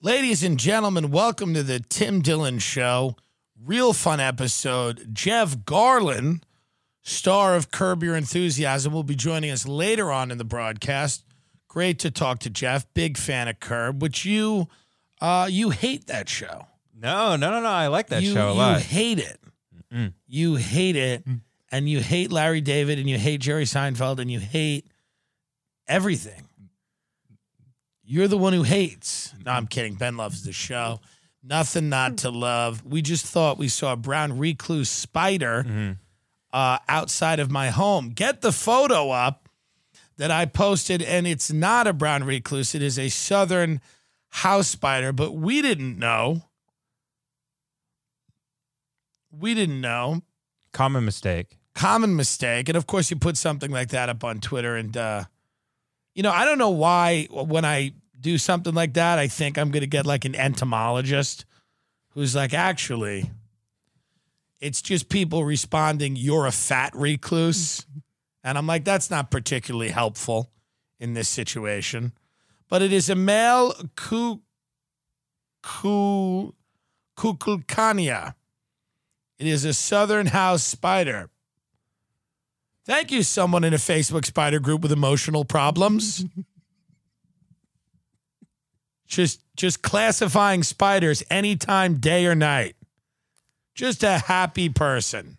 Ladies and gentlemen, welcome to the Tim Dillon Show. Real fun episode. Jeff Garlin, star of Curb Your Enthusiasm, will be joining us later on in the broadcast. Great to talk to Jeff. Big fan of Curb, which you hate that show. No. I like that show a lot. You hate it. Mm-mm. You hate it, and you hate Larry David, and you hate Jerry Seinfeld, and you hate everything. You're the one who hates. No, I'm kidding. Ben loves the show. Nothing not to love. We just thought we saw a brown recluse spider outside of my home. Get the photo up that I posted, and it's not a brown recluse. It is a southern house spider, but we didn't know. Common mistake. And, of course, you put something like that up on Twitter, and, I don't know why when I do something like that, I think I'm going to get like an entomologist who's like, actually, it's just people responding, you're a fat recluse. And I'm like, that's not particularly helpful in this situation. But it is a male Kukulcania. It is a southern house spider. Thank you, someone in a Facebook spider group with emotional problems. Just classifying spiders anytime, day or night. Just a happy person.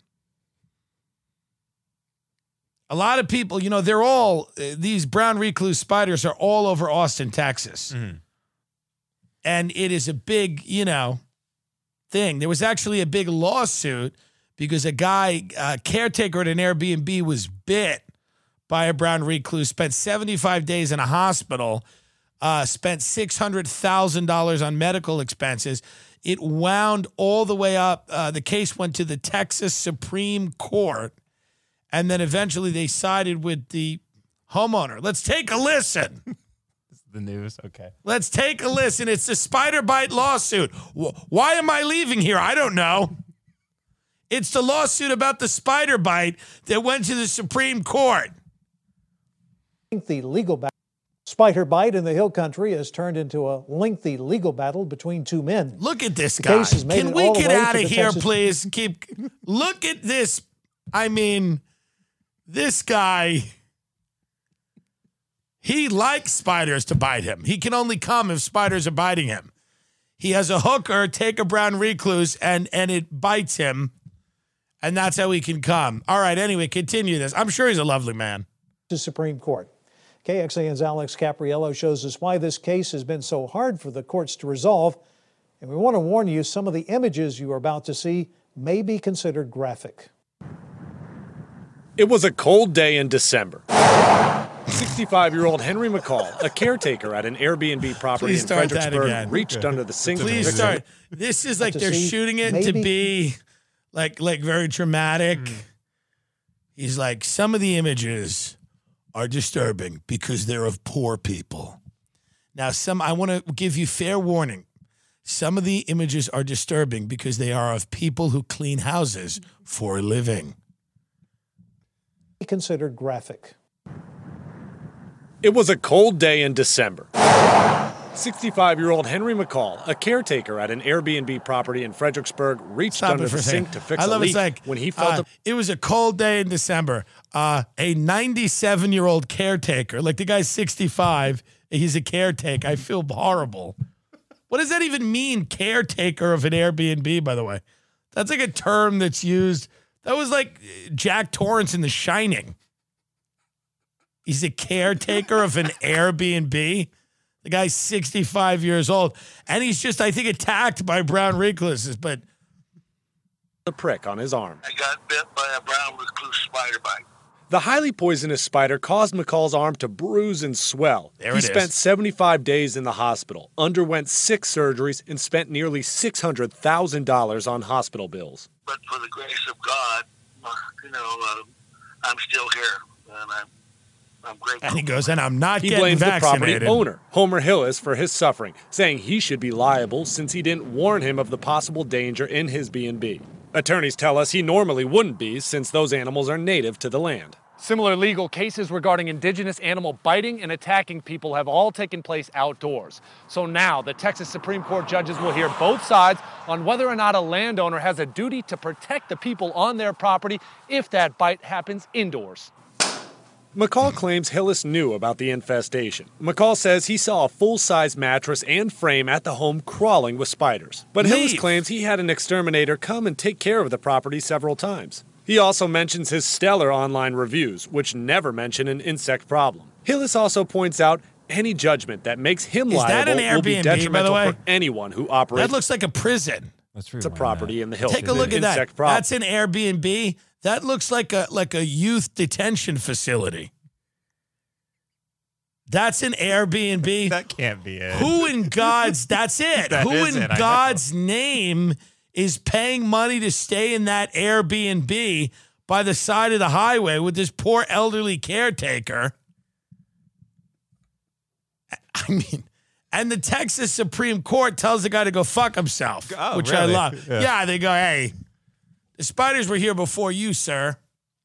A lot of people, these brown recluse spiders are all over Austin, Texas. Mm-hmm. And it is a big, thing. There was actually a big lawsuit because a guy, caretaker at an Airbnb, was bit by a brown recluse, spent 75 days in a hospital, spent $600,000 on medical expenses. It wound all the way up. The case went to the Texas Supreme Court, and then eventually they sided with the homeowner. Let's take a listen. This is the news. Okay. Let's take a listen. It's the spider bite lawsuit. Why am I leaving here? I don't know. It's the lawsuit about the spider bite that went to the Supreme Court. The legal battle. Spider bite in the Hill Country has turned into a lengthy legal battle between two men. Look at this guy. Can we get out of here, please? Look at this. I mean, this guy, he likes spiders to bite him. He can only come if spiders are biting him. He has a hooker take a brown recluse and it bites him, and that's how he can come. All right, anyway, continue this. I'm sure he's a lovely man. To Supreme Court. KXAN's Alex Capriello shows us why this case has been so hard for the courts to resolve. And we want to warn you, some of the images you are about to see may be considered graphic. It was a cold day in December. 65-year-old Henry McCall, a caretaker at an Airbnb property in Fredericksburg, reached under the sink. Please start. This is like they're shooting it to be like very dramatic. He's like, some of the images are disturbing because they're of poor people. Now, I want to give you fair warning. Some of the images are disturbing because they are of people who clean houses for a living. Considered graphic. It was a cold day in December. 65-year-old Henry McCall, a caretaker at an Airbnb property in Fredericksburg, reached under the sink to fix a leak when he felt it was a cold day in December. A 97-year-old caretaker, like the guy's 65, he's a caretaker. I feel horrible. What does that even mean, caretaker of an Airbnb, by the way? That's like a term that's used. That was like Jack Torrance in The Shining. He's a caretaker of an Airbnb. The guy's 65 years old, and he's just, I think, attacked by brown recluses, but a prick on his arm. I got bit by a brown recluse spider bite. The highly poisonous spider caused McCall's arm to bruise and swell. He spent 75 days in the hospital, underwent 6 surgeries, and spent nearly $600,000 on hospital bills. But for the grace of God, I'm still here, and I'm grateful. And he goes, and I'm not getting vaccinated. He blames the property owner, Homer Hillis, for his suffering, saying he should be liable since he didn't warn him of the possible danger in his B&B. Attorneys tell us he normally wouldn't be since those animals are native to the land. Similar legal cases regarding indigenous animal biting and attacking people have all taken place outdoors. So now the Texas Supreme Court judges will hear both sides on whether or not a landowner has a duty to protect the people on their property if that bite happens indoors. McCall claims Hillis knew about the infestation. McCall says he saw a full-size mattress and frame at the home crawling with spiders. But Hillis claims he had an exterminator come and take care of the property several times. He also mentions his stellar online reviews, which never mention an insect problem. Hillis also points out any judgment that makes him liable will be detrimental for anyone who operates. That looks like a prison. It's a property in the hills. Take a look at that. That's an Airbnb. That looks like a youth detention facility. That's an Airbnb. That can't be it. Who in God's, that's it. Who in God's name is paying money to stay in that Airbnb by the side of the highway with this poor elderly caretaker? I mean, and the Texas Supreme Court tells the guy to go fuck himself, which really? I love. Yeah, they go, hey, the spiders were here before you, sir.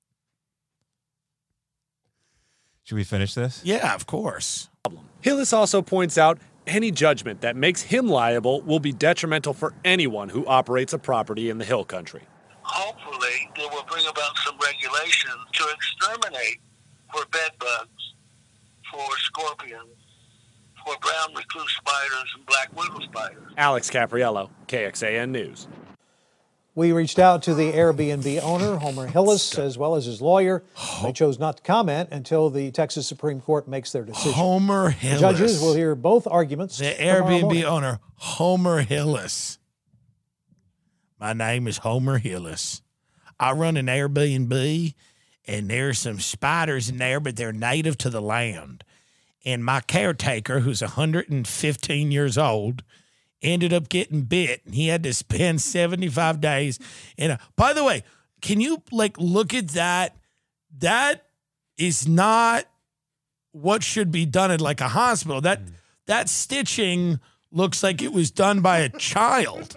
Should we finish this? Yeah, of course. Hillis also points out any judgment that makes him liable will be detrimental for anyone who operates a property in the hill country. Hopefully, they will bring about some regulation to exterminate for bed bugs, for scorpions, for brown recluse spiders and black widow spiders. Alex Capriello, KXAN News. We reached out to the Airbnb owner, Homer Hillis, as well as his lawyer. They chose not to comment until the Texas Supreme Court makes their decision. Homer Hillis. The judges will hear both arguments. The Airbnb owner, Homer Hillis. My name is Homer Hillis. I run an Airbnb, and there's some spiders in there, but they're native to the land. And my caretaker, who's 115 years old, ended up getting bit. He had to spend 75 days in a... By the way, can you, look at that? That is not what should be done at, a hospital. That stitching looks like it was done by a child.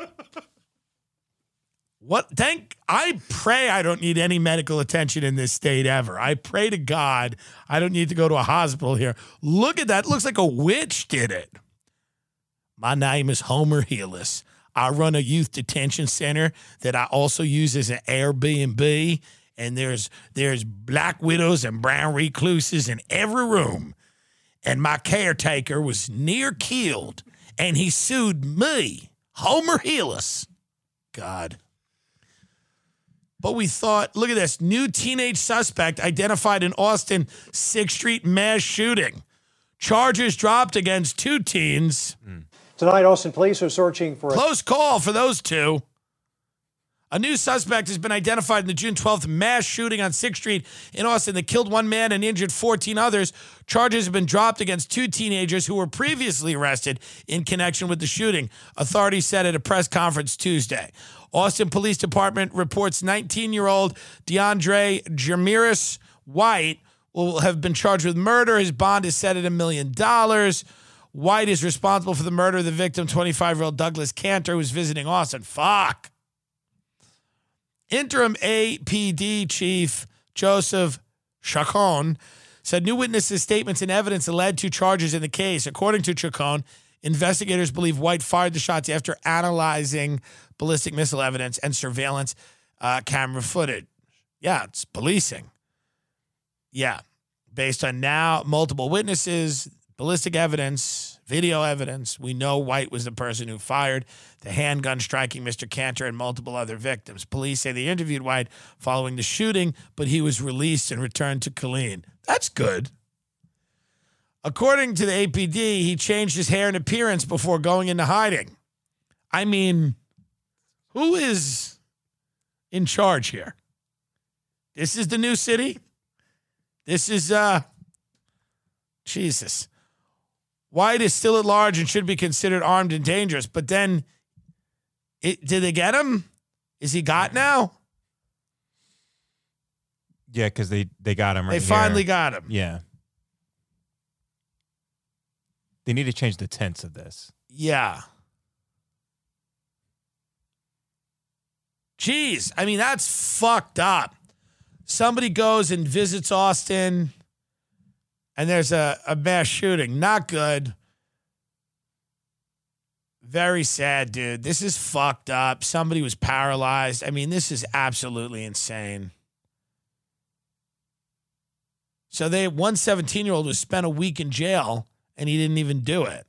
I pray I don't need any medical attention in this state ever. I pray to God I don't need to go to a hospital here. Look at that. It looks like a witch did it. My name is Homer Hillis. I run a youth detention center that I also use as an Airbnb, and there's black widows and brown recluses in every room. And my caretaker was near killed, and he sued me, Homer Hillis. God. But we thought, look at this, new teenage suspect identified in Austin 6th Street mass shooting. Charges dropped against 2 teens. Tonight, Austin police are searching for close call for those 2. A new suspect has been identified in the June 12th mass shooting on 6th Street in Austin that killed 1 man and injured 14 others. Charges have been dropped against 2 teenagers who were previously arrested in connection with the shooting, authorities said at a press conference Tuesday. Austin Police Department reports 19-year-old DeAndre Jamiris White will have been charged with murder. His bond is set at $1 million. White is responsible for the murder of the victim, 25-year-old Douglas Cantor, who was visiting Austin. Fuck. Interim APD Chief Joseph Chacon said new witnesses' statements and evidence led to charges in the case. According to Chacon, investigators believe White fired the shots after analyzing ballistic missile evidence and surveillance camera footage. Yeah, it's policing. Yeah. Based on now multiple witnesses, ballistic evidence, video evidence, we know White was the person who fired the handgun striking Mr. Cantor and multiple other victims. Police say they interviewed White following the shooting, but he was released and returned to Killeen. That's good. According to the APD, he changed his hair and appearance before going into hiding. I mean, who is in charge here? This is the new city? This is, Jesus. White is still at large and should be considered armed and dangerous. But then, did they get him? Is he got now? Yeah, because they got him right here. They finally got him. Yeah. They need to change the tense of this. Yeah. Jeez. I mean, that's fucked up. somebody goes and visits Austin and there's a mass shooting. Not good. Very sad, dude. This is fucked up. Somebody was paralyzed. I mean, this is absolutely insane. So one 17-year-old was spent a week in jail and he didn't even do it.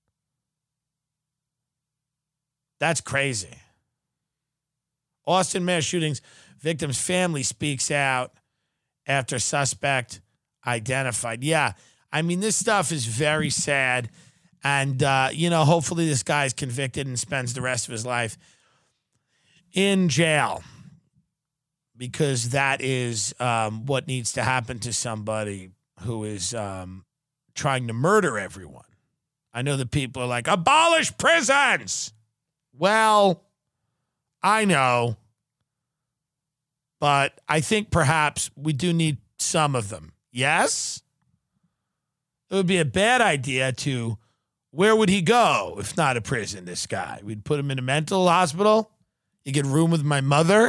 That's crazy. Austin mass shootings. Victim's family speaks out after suspect identified. Yeah, I mean, this stuff is very sad. And, hopefully this guy's convicted and spends the rest of his life in jail. Because that is what needs to happen to somebody who is trying to murder everyone. I know that people are like, abolish prisons. Well, I know. But I think perhaps we do need some of them. Yes? It would be a bad idea to, where would he go if not a prison, this guy? We'd put him in a mental hospital. You get room with my mother.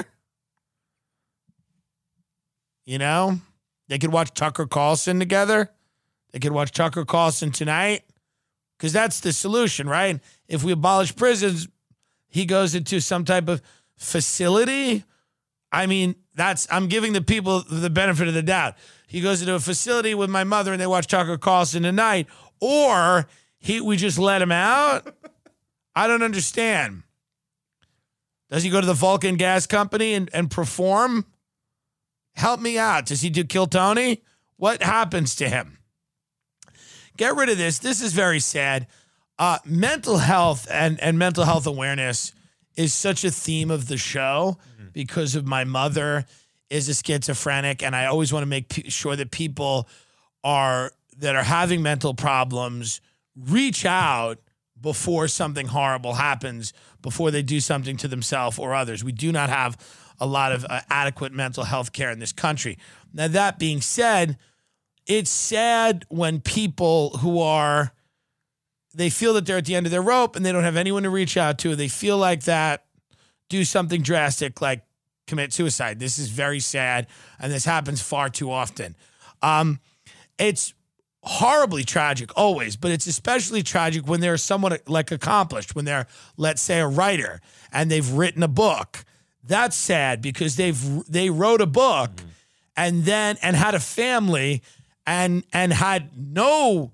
You know? They could watch Tucker Carlson together. They could watch Tucker Carlson tonight. Because that's the solution, right? If we abolish prisons, he goes into some type of facility. I mean, I'm giving the people the benefit of the doubt. He goes into a facility with my mother and they watch Tucker Carlson tonight. Or we just let him out? I don't understand. Does he go to the Vulcan Gas Company and perform? Help me out. Does he do Kill Tony? What happens to him? Get rid of this. This is very sad. Mental health and mental health awareness is such a theme of the show because of my mother is a schizophrenic, and I always want to make sure that people that are having mental problems reach out before something horrible happens, before they do something to themselves or others. We do not have a lot of adequate mental health care in this country. Now, that being said, it's sad when people they feel that they're at the end of their rope and they don't have anyone to reach out to. They feel like that, do something drastic like commit suicide. This is very sad, and this happens far too often. It's horribly tragic always, but it's especially tragic when they're someone like accomplished, when they're, let's say, a writer and they've written a book. That's sad because they wrote a book and had a family and had no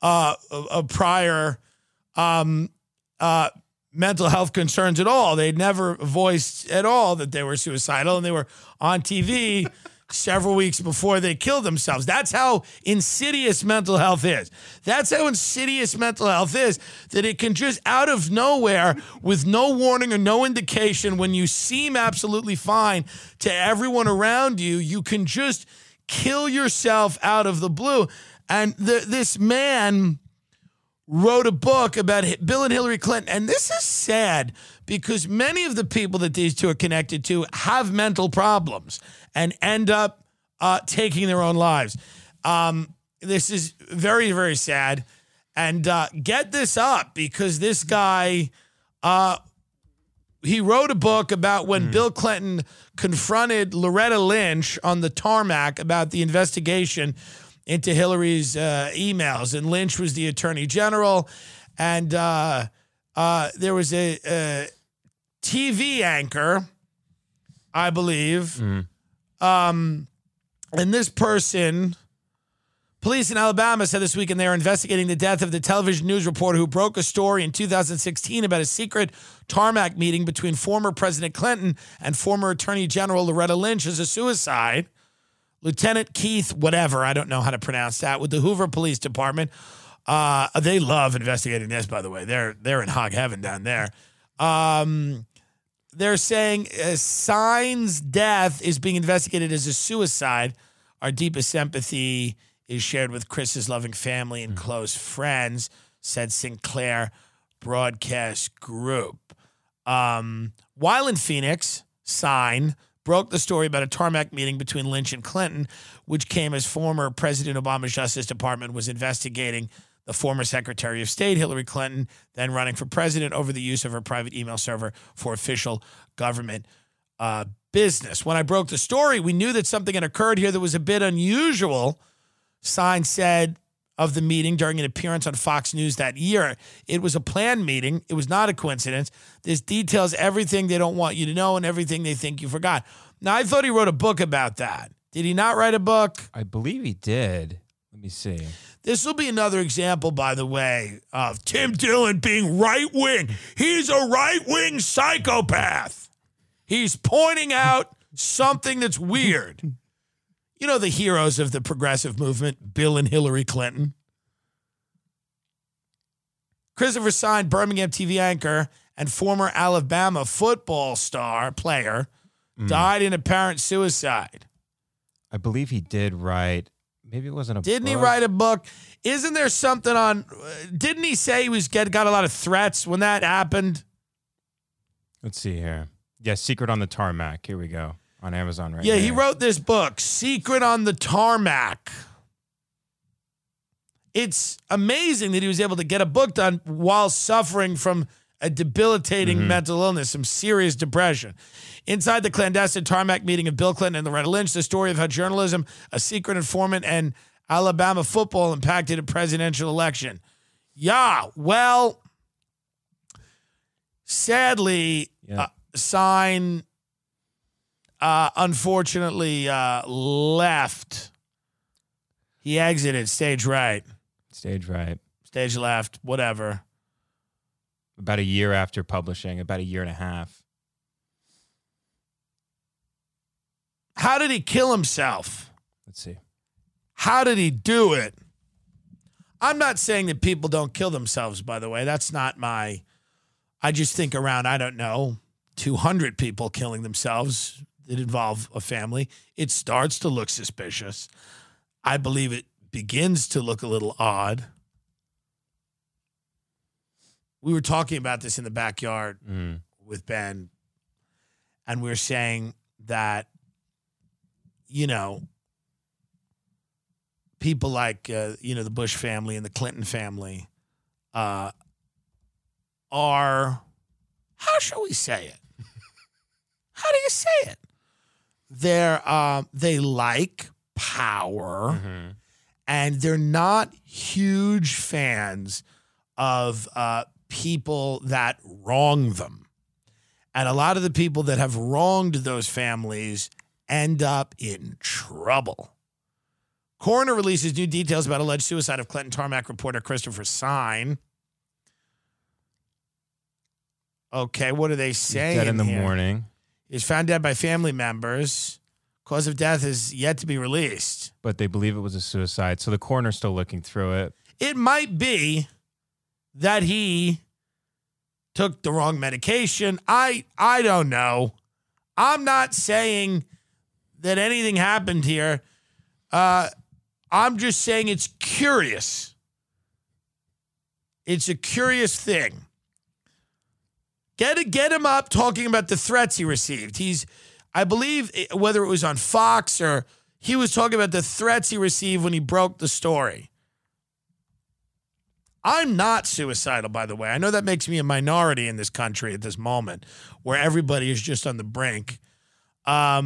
prior mental health concerns at all. They'd never voiced at all that they were suicidal, and they were on TV several weeks before they killed themselves. That's how insidious mental health is. That's how insidious mental health is, that it can just out of nowhere, with no warning or no indication, when you seem absolutely fine to everyone around you, you can just kill yourself out of the blue. And this man wrote a book about Bill and Hillary Clinton. And this is sad because many of the people that these two are connected to have mental problems and end up taking their own lives. This is very, very sad. And get this up, because this guy, he wrote a book about when Bill Clinton confronted Loretta Lynch on the tarmac about the investigation into Hillary's emails. And Lynch was the attorney general. And there was a TV anchor, I believe. And this person, police in Alabama said this weekend they are investigating the death of the television news reporter who broke a story in 2016 about a secret tarmac meeting between former President Clinton and former Attorney General Loretta Lynch as a suicide. Lieutenant Keith, whatever, I don't know how to pronounce that, with the Hoover Police Department. They love investigating this, by the way. They're in hog heaven down there. They're saying Sign's death is being investigated as a suicide. Our deepest sympathy is shared with Chris's loving family and close friends, said Sinclair Broadcast Group. While in Phoenix, Sign broke the story about a tarmac meeting between Lynch and Clinton, which came as former President Obama's Justice Department was investigating the former Secretary of State, Hillary Clinton, then running for president, over the use of her private email server for official government business. When I broke the story, we knew that something had occurred here that was a bit unusual, Sign said of the meeting during an appearance on Fox News that year. It was a planned meeting. It was not a coincidence. This details everything they don't want you to know and everything they think you forgot. Now, I thought he wrote a book about that. Did he not write a book? I believe he did. Let me see. This will be another example, by the way, of Tim Dillon being right-wing. He's a right-wing psychopath. He's pointing out something that's weird. You know the heroes of the progressive movement, Bill and Hillary Clinton. Christopher Sign, Birmingham TV anchor and former Alabama football player, died in apparent suicide. I believe he did write. Maybe it wasn't a book. Didn't he write a book? Isn't there something on? Didn't he say he got a lot of threats when that happened? Let's see here. Yeah, Secret on the Tarmac. Here we go. On Amazon right now. Yeah, he wrote this book, Secret on the Tarmac. It's amazing that he was able to get a book done while suffering from a debilitating mental illness, some serious depression. Inside the clandestine tarmac meeting of Bill Clinton and Loretta Lynch, the story of how journalism, a secret informant, and Alabama football impacted a presidential election. Yeah, well, sadly, Sign unfortunately left. He exited stage right. Stage right. Stage left, whatever. About a year after publishing, about a year and a half. How did he kill himself? Let's see. How did he do it? I'm not saying that people don't kill themselves, by the way. That's not my... I just think around, I don't know, 200 people killing themselves that involve a family. It starts to look suspicious. I believe it begins to look a little odd. We were talking about this in the backyard with Ben, and we were saying that, you know, people like, the Bush family and the Clinton family are, how shall we say it? How do you say it? They like power, and they're not huge fans of people that wrong them. And a lot of the people that have wronged those families end up in trouble. Coroner releases new details about alleged suicide of Clinton Tarmac reporter Christopher Sign. Okay, what are they saying? Dead in the morning. He was found dead by family members. Cause of death is yet to be released. But they believe it was a suicide, so the coroner's still looking through it. It might be that he took the wrong medication. I don't know. I'm not saying that anything happened here. I'm just saying it's curious. It's a curious thing. Get him up talking about the threats he received. I believe, whether it was on Fox or he was talking about the threats he received when he broke the story. I'm not suicidal, by the way. I know that makes me a minority in this country at this moment, where everybody is just on the brink. But,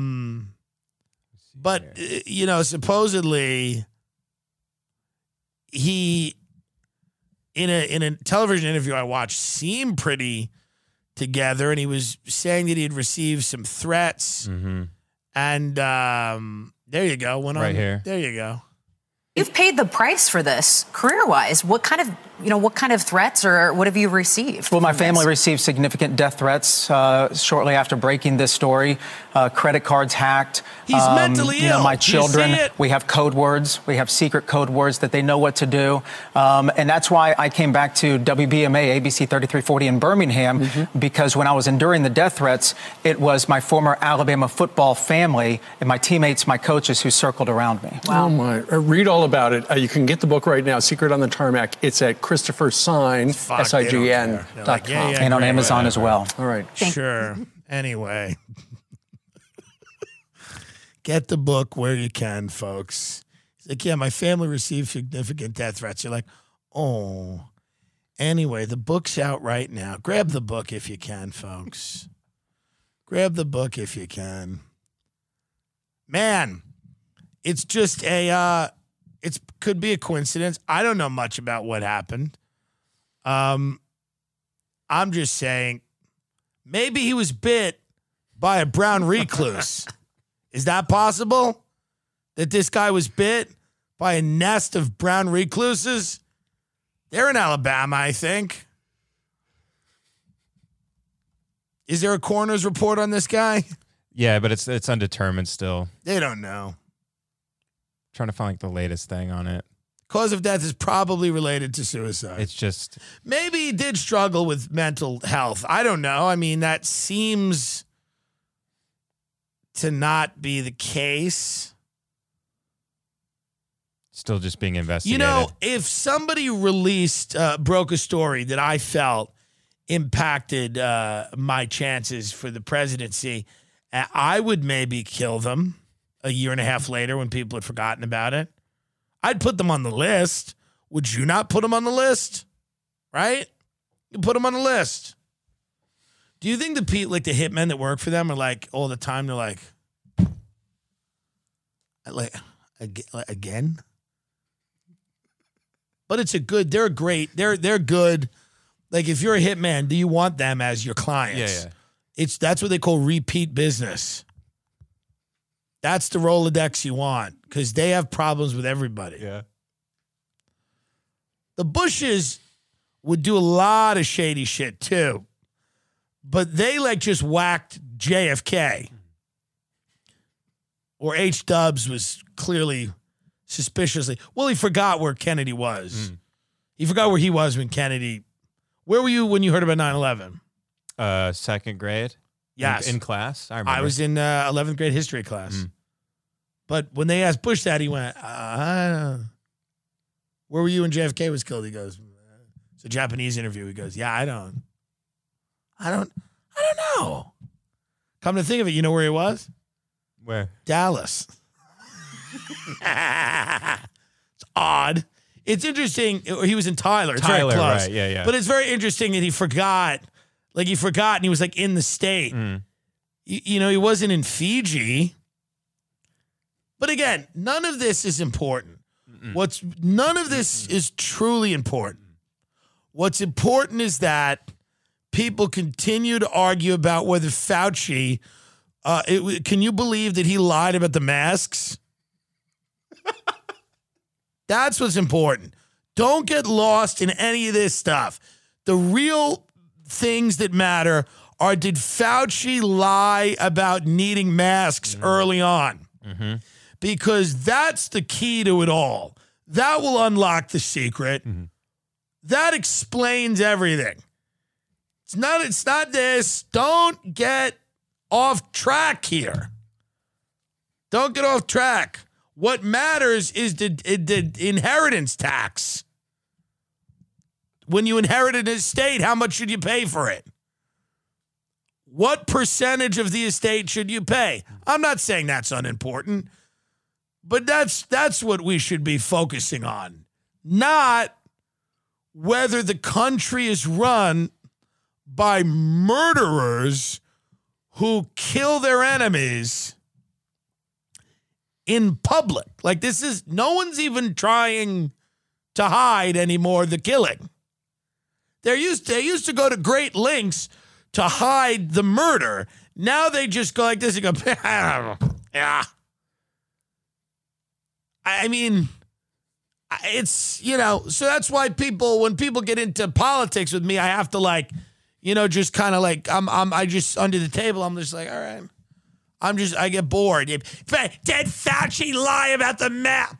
supposedly he, in a television interview I watched, seemed pretty together, and he was saying that he had received some threats. And there you go. Went on right here. There you go. You've paid the price for this career-wise. What kind of threats or what have you received? Well, my family received significant death threats shortly after breaking this story. Credit cards hacked. He's mentally ill. My children, we have code words. We have secret code words that they know what to do. And that's why I came back to WBMA, ABC 3340 in Birmingham, because when I was enduring the death threats, it was my former Alabama football family and my teammates, my coaches who circled around me. Wow. Oh, my. Read all about it. You can get the book right now, Secret on the Tarmac. It's at Christopher Sign, SIGN.com. Like, and on Amazon as well. All right. Sure. Anyway. Get the book where you can, folks. He's like, yeah, my family received significant death threats. You're like, oh. Anyway, the book's out right now. Grab the book if you can, folks. Grab the book if you can. Man, it's just it could be a coincidence. I don't know much about what happened. I'm just saying maybe he was bit by a brown recluse. Is that possible? That this guy was bit by a nest of brown recluses? They're in Alabama, I think. Is there a coroner's report on this guy? Yeah, but it's undetermined still. They don't know. Trying to find like the latest thing on it. Cause of death is probably related to suicide. It's just maybe he did struggle with mental health. I don't know. I mean, that seems to not be the case. Still just being investigated. You know, if somebody broke a story that I felt impacted my chances for the presidency, I would maybe kill them a year and a half later when people had forgotten about it. I'd put them on the list. Would you not put them on the list? Right? You put them on the list. Do you think the hitmen that work for them are like all the time? They're like again? But they're great. They're good. Like if you're a hitman, do you want them as your clients? Yeah. That's what they call repeat business. That's the Rolodex you want because they have problems with everybody. Yeah. The Bushes would do a lot of shady shit too, but they just whacked JFK. Or H-Dubs was clearly suspiciously. Well, he forgot where Kennedy was. He forgot where he was when Kennedy. Where were you when you heard about 9/11? Second grade. Yes. In class. I remember. I was in 11th grade history class. But when they asked Bush that, he went, where were you when JFK was killed? He goes, it's a Japanese interview. He goes, yeah, I don't know. Come to think of it, you know where he was? Where? Dallas. It's odd. It's interesting. He was in Tyler. It's very close. Right. Yeah. But it's very interesting that he forgot. And he was in the state. He wasn't in Fiji. But again, none of this is important. None of this is truly important. What's important is that people continue to argue about whether Fauci, can you believe that he lied about the masks? That's what's important. Don't get lost in any of this stuff. The real things that matter are, did Fauci lie about needing masks early on? Because that's the key to it all. That will unlock the secret. That explains everything. It's not this. Don't get off track here. Don't get off track. What matters is the inheritance tax. When you inherit an estate, how much should you pay for it? What percentage of the estate should you pay? I'm not saying that's unimportant, but that's what we should be focusing on. Not whether the country is run by murderers who kill their enemies in public. No one's even trying to hide anymore the killing. They used to go to great lengths to hide the murder. Now they just go like this and go, yeah. I mean, it's, so that's why when people get into politics with me, I have to just kind of I just under the table, I'm just like, all right. I get bored. Did Fauci lie about the map?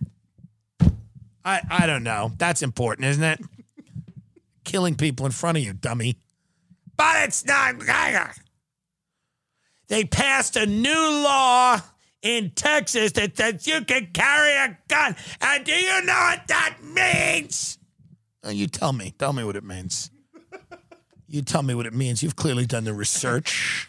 I don't know. That's important, isn't it? Killing people in front of you, dummy. But it's not. They passed a new law in Texas that says you can carry a gun. And do you know what that means? You tell me. Tell me what it means. You tell me what it means. You've clearly done the research.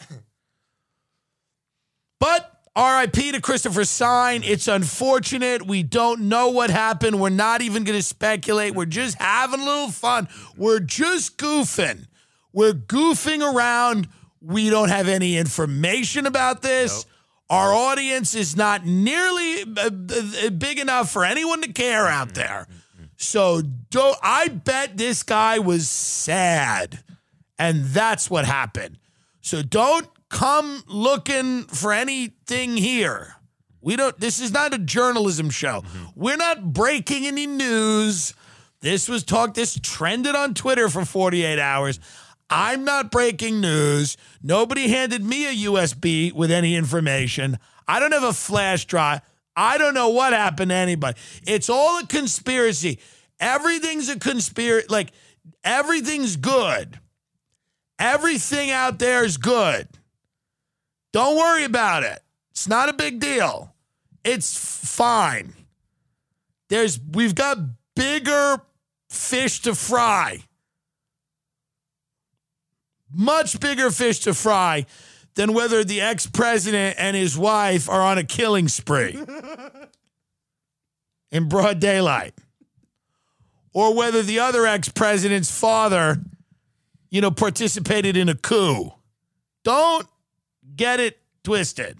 But R.I.P. to Christopher Sign. It's unfortunate. We don't know what happened. We're not even going to speculate. We're just having a little fun. We're just goofing. We're goofing around We don't have any information about this. Nope. Our audience is not nearly big enough for anyone to care out there. So I bet this guy was sad, and that's what happened. So don't come looking for anything here. This is not a journalism show. We're not breaking any news. This trended on Twitter for 48 hours. I'm not breaking news. Nobody handed me a USB with any information. I don't have a flash drive. I don't know what happened to anybody. It's all a conspiracy. Everything's a conspiracy. Like, everything's good. Everything out there is good. Don't worry about it. It's not a big deal. It's fine. We've got bigger fish to fry. Much bigger fish to fry than whether the ex-president and his wife are on a killing spree in broad daylight. Or whether the other ex-president's father, participated in a coup. Don't get it twisted.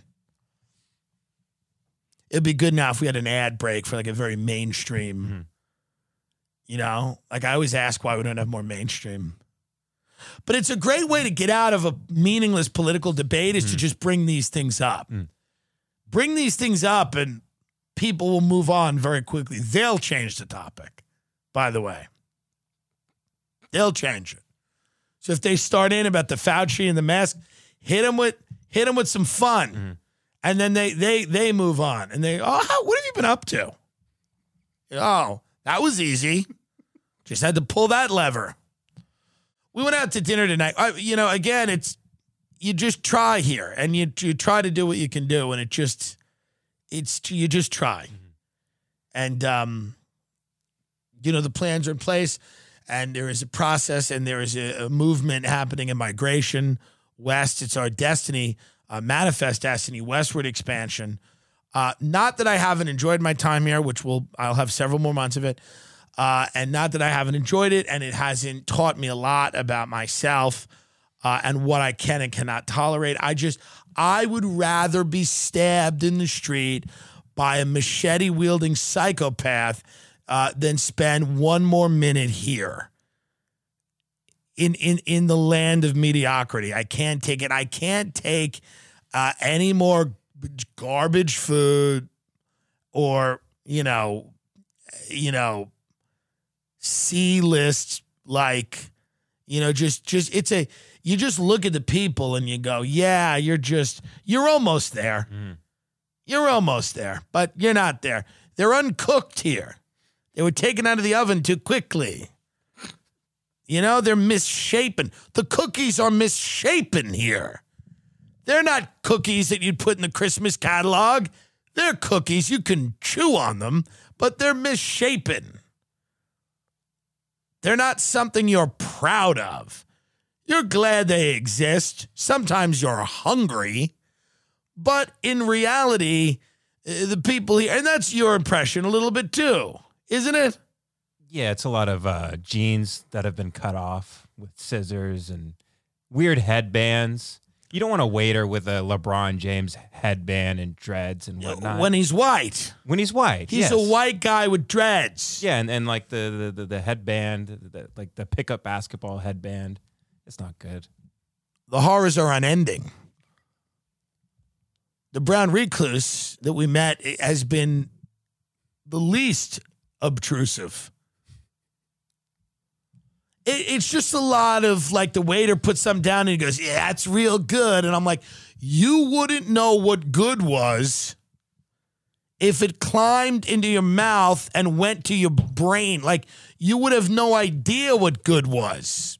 It'd be good now if we had an ad break for like a very mainstream, like I always ask why we don't have more mainstream. But it's a great way to get out of a meaningless political debate is to just bring these things up. Bring these things up and people will move on very quickly. They'll change the topic, by the way. They'll change it. So if they start in about the Fauci and the mask, hit them with some fun. And then they move on. And what have you been up to? Oh, that was easy. Just had to pull that lever. We went out to dinner tonight. Again, you just try here, and you try to do what you can do, and you just try. And, the plans are in place, and there is a process, and there is a movement happening in migration west. It's our destiny, manifest destiny, westward expansion. Not that I haven't enjoyed my time here, I'll have several more months of it. And not that I haven't enjoyed it, and it hasn't taught me a lot about myself and what I can and cannot tolerate. I would rather be stabbed in the street by a machete-wielding psychopath than spend one more minute here in the land of mediocrity. I can't take it. I can't take any more garbage food or, C-list, like, you just look at the people and you go, yeah, you're almost there. You're almost there, but you're not there. They're uncooked here. They were taken out of the oven too quickly. They're misshapen. The cookies are misshapen here. They're not cookies that you'd put in the Christmas catalog. They're cookies. You can chew on them, but they're misshapen. They're not something you're proud of. You're glad they exist. Sometimes you're hungry. But in reality, the people here, and that's your impression a little bit too, isn't it? Yeah, it's a lot of jeans that have been cut off with scissors and weird headbands. You don't want a waiter with a LeBron James headband and dreads and whatnot. When he's white. He's a white guy with dreads. Yeah, and like the headband, like the pickup basketball headband. It's not good. The horrors are unending. The brown recluse that we met has been the least obtrusive. It's just a lot of like the waiter puts something down and he goes, yeah, it's real good. And I'm like, you wouldn't know what good was if it climbed into your mouth and went to your brain. Like, you would have no idea what good was.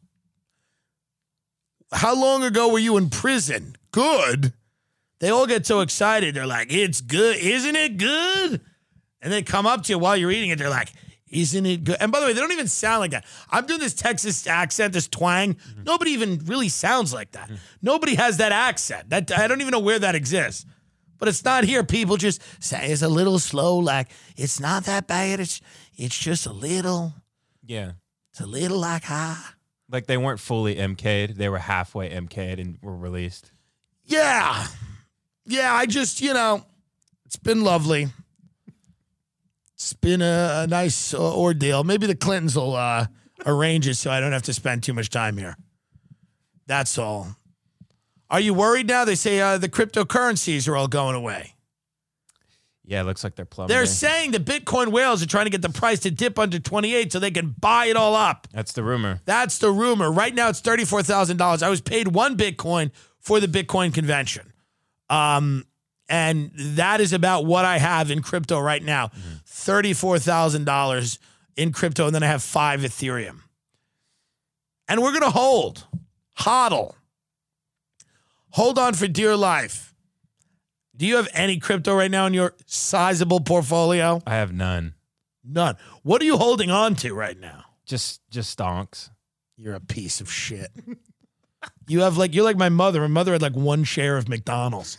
How long ago were you in prison? Good. They all get so excited. They're like, it's good. Isn't it good? And they come up to you while you're eating it. They're like, isn't it good? And by the way, they don't even sound like that. I'm doing this Texas accent, this twang. Mm-hmm. Nobody even really sounds like that. Mm-hmm. Nobody has that accent. I don't even know where that exists. But it's not here. People just say it's a little slow, like it's not that bad. It's just a little. Yeah. It's a little like high. Like they weren't fully MK'd. They were halfway MK'd and were released. Yeah. Yeah, I just, it's been lovely. It's been a nice ordeal. Maybe the Clintons will arrange it so I don't have to spend too much time here. That's all. Are you worried now? They say the cryptocurrencies are all going away. Yeah, it looks like they're plummeting. They're saying the Bitcoin whales are trying to get the price to dip under 28 so they can buy it all up. That's the rumor. That's the rumor. Right now it's $34,000. I was paid 1 Bitcoin for the Bitcoin convention. And that is about what I have in crypto right now. $34,000 in crypto, and then I have 5 Ethereum. And we're going to hodl. Hold on for dear life. Do you have any crypto right now in your sizable portfolio? I have none. None. What are you holding on to right now? Just stonks. You're a piece of shit. You're like my mother. My mother had 1 share of McDonald's.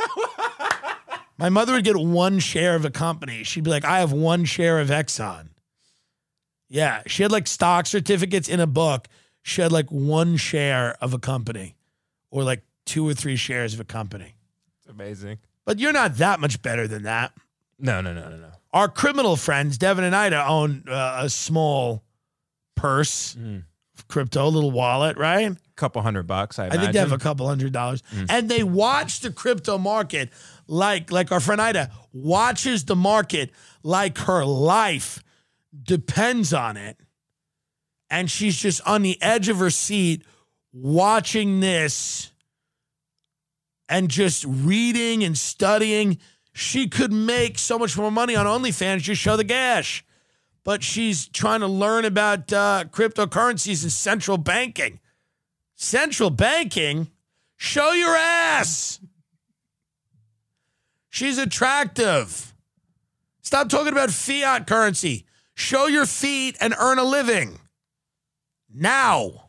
My mother would get 1 share of a company. She'd be like, I have 1 share of Exxon. Yeah. She had stock certificates in a book. She had 1 share of a company or 2 or 3 shares of a company. It's amazing. But you're not that much better than that. No. Our criminal friends, Devin and Ida, own a small purse of crypto, a little wallet, right? Couple $100, I imagine. I think they have a couple $100. And they watch the crypto market like our friend Ida watches the market like her life depends on it. And she's just on the edge of her seat watching this and just reading and studying. She could make so much more money on OnlyFans, just show the gash. But she's trying to learn about cryptocurrencies and central banking. Central banking? Show your ass. She's attractive. Stop talking about fiat currency. Show your feet and earn a living. Now.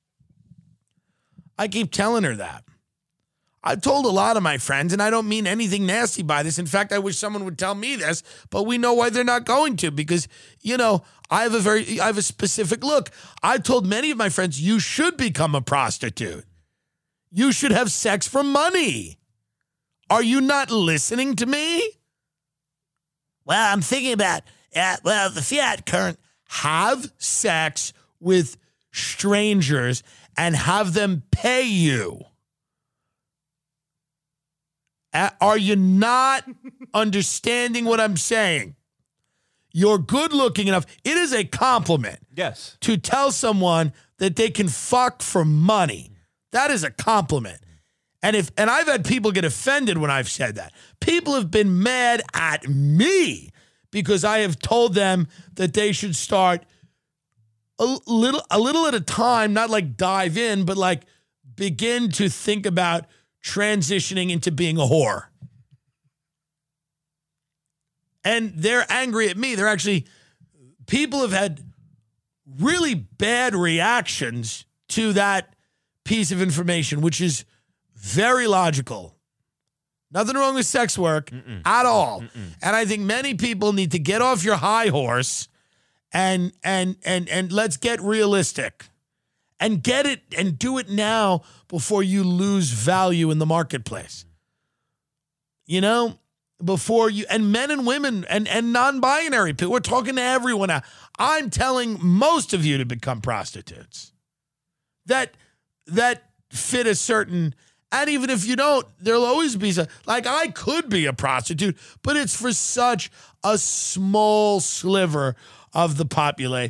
I keep telling her that. I've told a lot of my friends, and I don't mean anything nasty by this. In fact, I wish someone would tell me this, but we know why they're not going to because, I have a specific look. I've told many of my friends, you should become a prostitute. You should have sex for money. Are you not listening to me? Well, I'm thinking about, the fiat current. Have sex with strangers and have them pay you. Are you not understanding what I'm saying? You're good looking enough. It is a compliment. Yes. To tell someone that they can fuck for money. That is a compliment. And I've had people get offended when I've said that. People have been mad at me because I have told them that they should start a little at a time, not dive in, but begin to think about transitioning into being a whore. And they're angry at me. People have had really bad reactions to that piece of information, which is very logical. Nothing wrong with sex work at all. And I think many people need to get off your high horse and let's get realistic. And get it and do it now before you lose value in the marketplace. Before you, and men and women and non-binary people, we're talking to everyone now. I'm telling most of you to become prostitutes. That fit a certain, and even if you don't, there'll always be I could be a prostitute, but it's for such a small sliver of the population.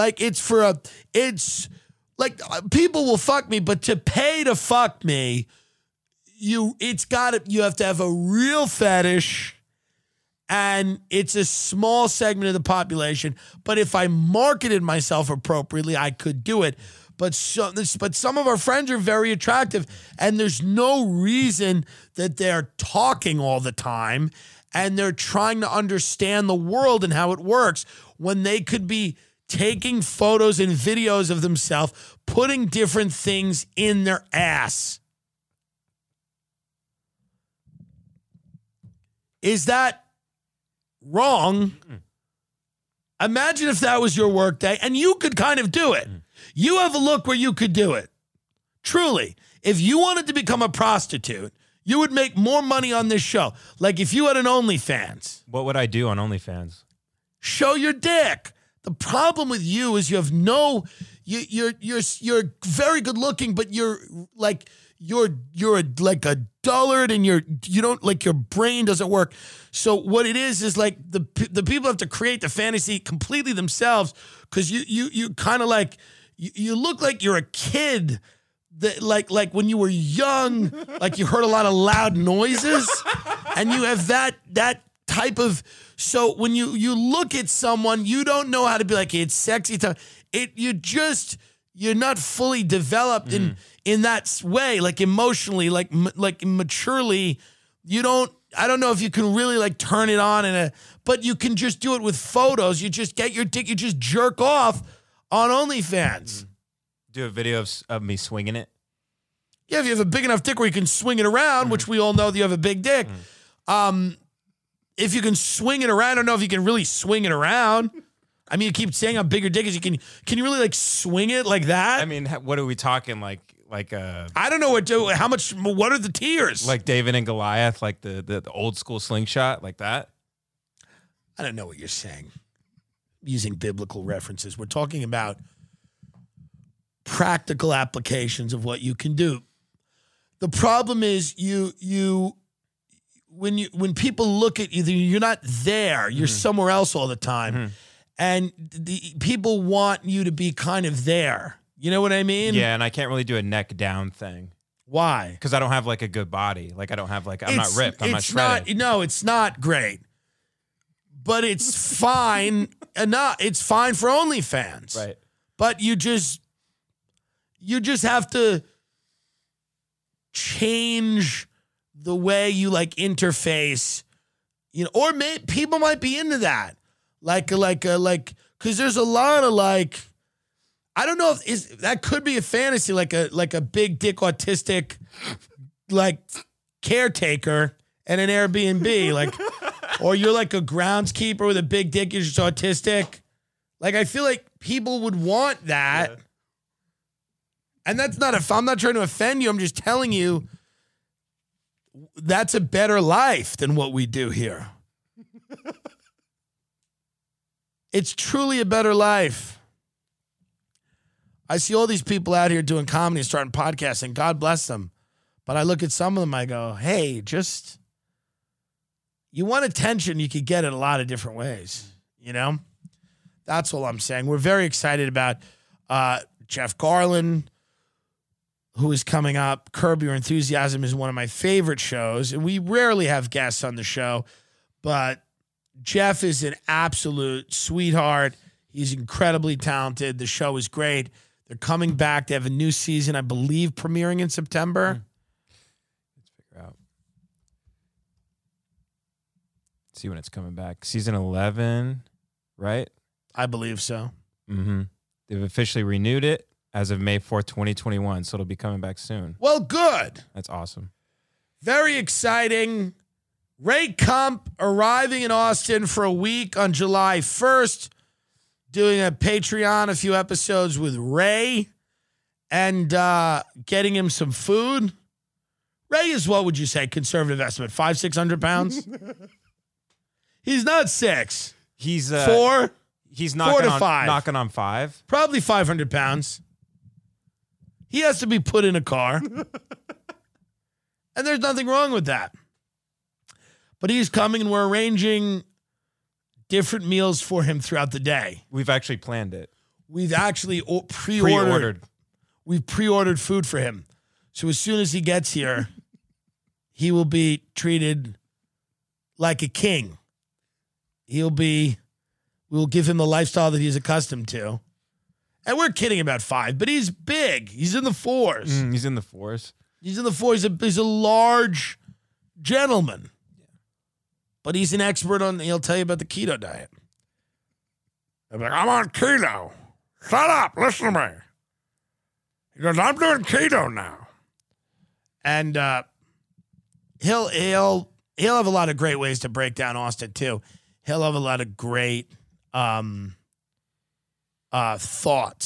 People will fuck me, but to pay to fuck me, you have to have a real fetish, and it's a small segment of the population. But if I marketed myself appropriately, I could do it. But some of our friends are very attractive, and there's no reason that they're talking all the time and they're trying to understand the world and how it works when they could be taking photos and videos of themselves, putting different things in their ass. Is that wrong? Imagine if that was your work day and you could kind of do it. You have a look where you could do it. Truly. If you wanted to become a prostitute, you would make more money on this show. Like if you had an OnlyFans. What would I do on OnlyFans? Show your dick. The problem with you is you have you're very good looking, but you're like a dullard and you don't like your brain doesn't work. So what it is like the people have to create the fantasy completely themselves because you kind of like you look like you're a kid that like when you were young, like you heard a lot of loud noises and you have that type of. So when you look at someone, you don't know how to be like, hey, it's sexy time. You're not fully developed in that way, like emotionally, like maturely. I don't know if you can really like turn it on but you can just do it with photos. You just get your dick, you just jerk off on OnlyFans. Do a video of me swinging it. Yeah, if you have a big enough dick where you can swing it around, which we all know that you have a big dick. If you can swing it around, I don't know if you can really swing it around. I mean, you keep saying how big your dick is. Can you really like swing it like that? I mean, what are we talking like I don't know what are the tiers? Like David and Goliath, like the old school slingshot, like that? I don't know what you're saying. Using biblical references. We're talking about practical applications of what you can do. The problem is when people look at you, you're not there. You're somewhere else all the time. And the people want you to be kind of there. You know what I mean? Yeah, and I can't really do a neck down thing. Why? Because I don't have like a good body. Like I don't have like, I'm not ripped. I'm not shredded. No, it's not great. But it's fine enough. It's fine for OnlyFans. Right. But you just have to change the way you like interface, or people might be into that. Like, because there's a lot of like, I don't know if that could be a fantasy, like a big dick autistic, like caretaker at an Airbnb, like, or you're like a groundskeeper with a big dick, you're just autistic. Like, I feel like people would want that. Yeah. And that's I'm not trying to offend you. I'm just telling you that's a better life than what we do here. It's truly a better life. I see all these people out here doing comedy and starting podcasts, and God bless them. But I look at some of them, I go, hey, you want attention, you could get it a lot of different ways, That's all I'm saying. We're very excited about Jeff Garlin, who is coming up. Curb Your Enthusiasm is one of my favorite shows, and we rarely have guests on the show, but Jeff is an absolute sweetheart. He's incredibly talented. The show is great. They're coming back. They have a new season, I believe, premiering in September. Let's figure out. Let's see when it's coming back. Season 11, right? I believe so. Mm-hmm. They've officially renewed it as of May 4th, 2021, so it'll be coming back soon. Well, good. That's awesome. Very exciting. Ray Kump arriving in Austin for a week on July 1st, doing a Patreon, a few episodes with Ray, and getting him some food. Ray is, what would you say, conservative estimate, 500-600 pounds? He's not 6. He's 4. He's 4 to 5. Knocking on 5. Probably 500 pounds. He has to be put in a car. And there's nothing wrong with that. But he's coming, and we're arranging different meals for him throughout the day. We've actually planned it. We've actually pre-ordered. We've pre-ordered food for him. So as soon as he gets here, he will be treated like a king. We'll give him the lifestyle that he's accustomed to. And we're kidding about 5, but he's big. He's in the 4s. He's in the 4s. He's in the 4s. He's a large gentleman. But he's an expert he'll tell you about the keto diet. I'm like, I'm on keto. Shut up. Listen to me. He goes, I'm doing keto now. And he'll have a lot of great ways to break down Austin, too. He'll have a lot of great thoughts. As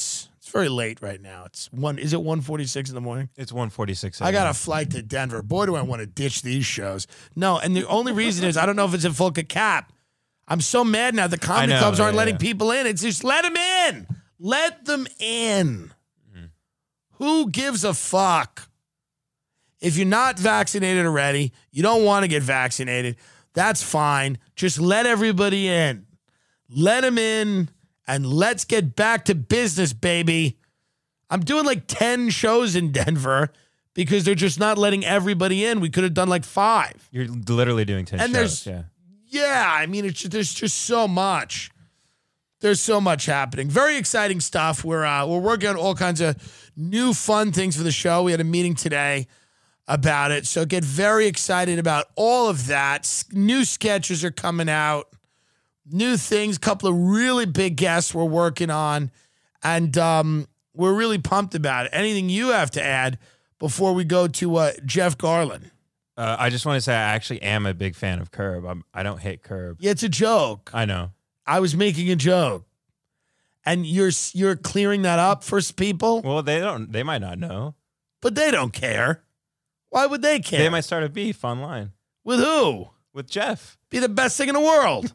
It's very late right now. Is it 1:46 in the morning? It's 1:46. I got a flight to Denver. Boy, do I want to ditch these shows. No, and the only reason is I don't know if it's a full cap. I'm so mad now. The comedy clubs aren't letting people in. It's just let them in. Let them in. Mm-hmm. Who gives a fuck? If you're not vaccinated already, you don't want to get vaccinated, that's fine. Just let everybody in. Let them in, and let's get back to business, baby. I'm doing like 10 shows in Denver because they're just not letting everybody in. We could have done like 5. You're literally doing 10 shows. Yeah, I mean, there's just so much. There's so much happening. Very exciting stuff. We're working on all kinds of new fun things for the show. We had a meeting today about it. So get very excited about all of that. New sketches are coming out. New things. A couple of really big guests we're working on. And we're really pumped about it. Anything you have to add before we go to Jeff Garlin? I just want to say I actually am a big fan of Curb. I don't hate Curb. Yeah, it's a joke. I know. I was making a joke. And you're clearing that up for people? Well, they might not know. But they don't care. Why would they care? They might start a beef online. With who? With Jeff. Be the best thing in the world.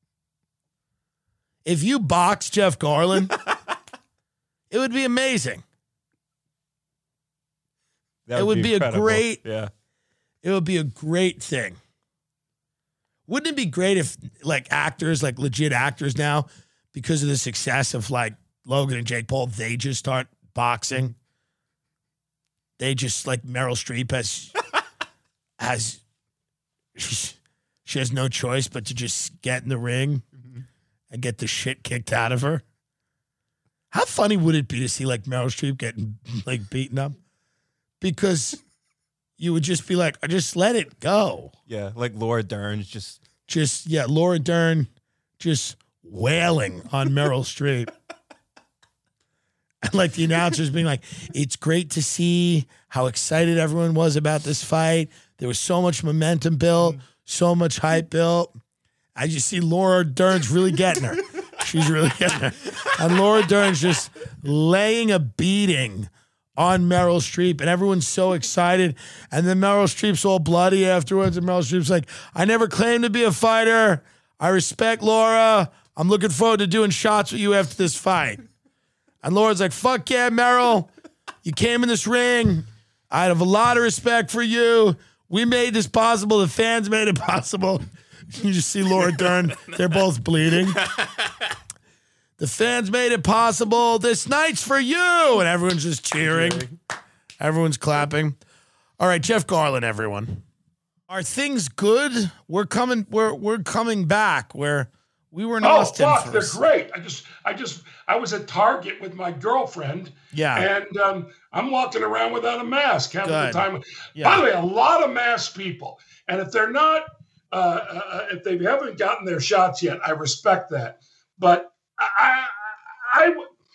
If you box Jeff Garlin, it would be amazing. It would be a great, it would be a great thing. Wouldn't it be great if like actors, like legit actors now, because of the success of like Logan and Jake Paul, they just start boxing? They just like Meryl Streep has she has no choice but to just get in the ring and get the shit kicked out of her. How funny would it be to see like Meryl Streep getting like beaten up? Because you would just be like, just let it go. Yeah, like Laura Dern's just Laura Dern just wailing on Meryl Streep. And like the announcers being like, it's great to see how excited everyone was about this fight. There was so much momentum built, so much hype built. I just see Laura Dern's really getting her. She's really getting her. And Laura Dern's just laying a beating on Meryl Streep, and everyone's so excited. And then Meryl Streep's all bloody afterwards, and Meryl Streep's like, I never claimed to be a fighter. I respect Laura. I'm looking forward to doing shots with you after this fight. And Laura's like, fuck yeah, Meryl. You came in this ring. I have a lot of respect for you. We made this possible. The fans made it possible. You just see Laura Dern. They're both bleeding. The fans made it possible. This night's for you. And everyone's just cheering. Everyone's clapping. All right, Jeff Garlin, everyone. Are things good? We're coming back where we were in Austin. Oh, fuck, they're great. I was at Target with my girlfriend. Yeah. And I'm walking around without a mask, having the time. Yeah. By the way, a lot of masked people. And if they're not, if they haven't gotten their shots yet, I respect that. But I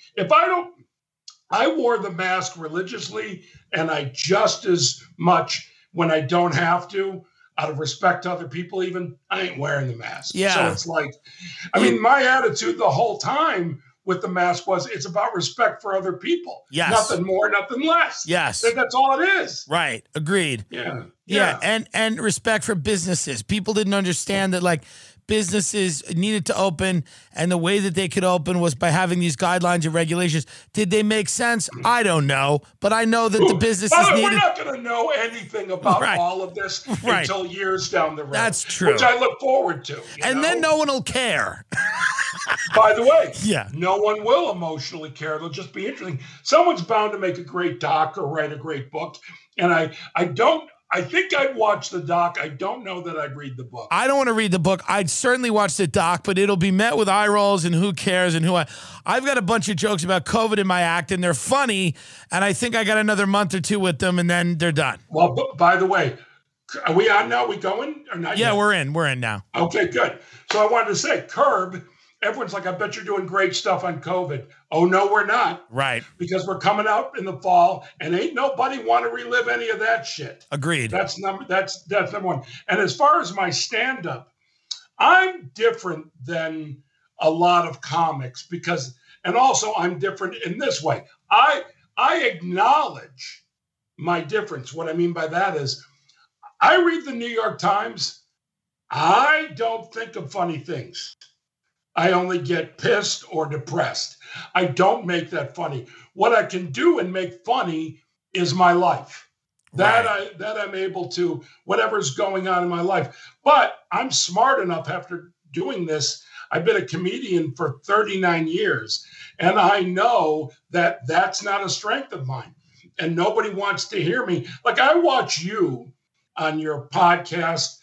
wore the mask religiously, and I just as much when I don't have to, out of respect to other people, even I ain't wearing the mask. Yeah. So it's like, I mean, my attitude the whole time with the mask was it's about respect for other people. Yes. Nothing more, nothing less. Yes. That's all it is. Right. Agreed. Yeah. Yeah. And respect for businesses. People didn't understand that like businesses needed to open, and the way that they could open was by having these guidelines and regulations. Did they make sense? I don't know, but I know that the businesses needed. We're not going to know anything about all of this until years down the road. That's true. Which I look forward to. And then no one will care. By the way, yeah, no one will emotionally care. It'll just be interesting. Someone's bound to make a great doc or write a great book, and I think I'd watch the doc. I don't know that I'd read the book. I don't want to read the book. I'd certainly watch the doc, but it'll be met with eye rolls and who cares and I've got a bunch of jokes about COVID in my act, and they're funny, and I think I got another month or two with them, and then they're done. Well, by the way, are we on now? Are we going or not? Yeah, yet? We're in now. Okay, good. So I wanted to say, Curb, everyone's like, I bet you're doing great stuff on COVID. Oh, no, we're not. Right. Because we're coming out in the fall, and ain't nobody want to relive any of that shit. Agreed. That's number one. And as far as my stand-up, I'm different than a lot of comics because And also, I'm different in this way. I acknowledge my difference. What I mean by that is I read the New York Times. I don't think of funny things. I only get pissed or depressed. I don't make that funny. What I can do and make funny is my life. That I'm able to, whatever's going on in my life. But I'm smart enough after doing this. I've been a comedian for 39 years, and I know that that's not a strength of mine. And nobody wants to hear me. Like, I watch you on your podcast.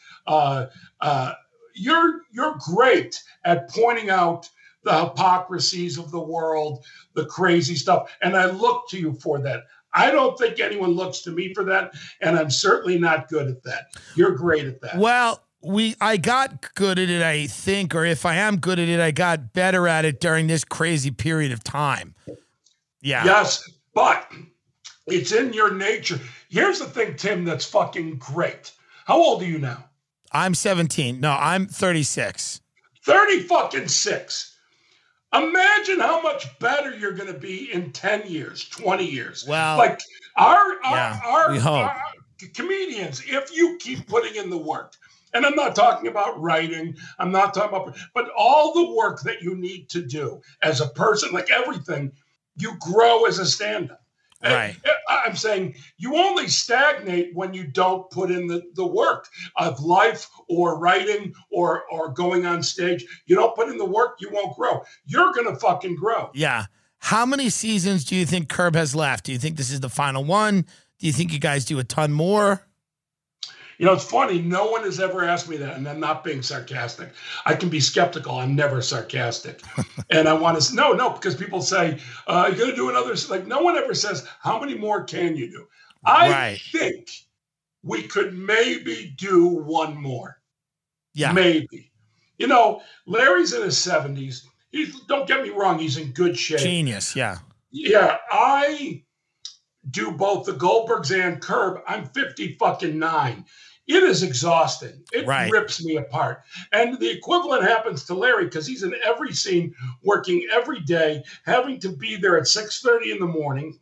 You're great at pointing out the hypocrisies of the world, the crazy stuff. And I look to you for that. I don't think anyone looks to me for that. And I'm certainly not good at that. You're great at that. Well, I got good at it, I think, or if I am good at it, I got better at it during this crazy period of time. Yeah. Yes, but it's in your nature. Here's the thing, Tim, that's fucking great. How old are you now? I'm 17. No, I'm 36. 36. Imagine how much better you're going to be in 10 years, 20 years. Well, like our comedians, if you keep putting in the work, and I'm not talking about writing, I'm not talking about, but all the work that you need to do as a person, like everything, you grow as a stand-up. Right. I'm saying you only stagnate when you don't put in the work of life or writing or going on stage. You don't put in the work, you won't grow. You're going to fucking grow. Yeah. How many seasons do you think Curb has left? Do you think this is the final one? Do you think you guys do a ton more? You know, it's funny. No one has ever asked me that, and I'm not being sarcastic. I can be skeptical. I'm never sarcastic. And I want to no, because people say, you're going to do another. Like, no one ever says, how many more can you do? I think we could maybe do one more. Yeah. Maybe. You know, Larry's in his 70s. Don't get me wrong. He's in good shape. Genius, yeah. Yeah, I do both the Goldbergs and Curb. I'm 59. It is exhausting. It rips me apart. And the equivalent happens to Larry because he's in every scene, working every day, having to be there at 6:30 in the morning.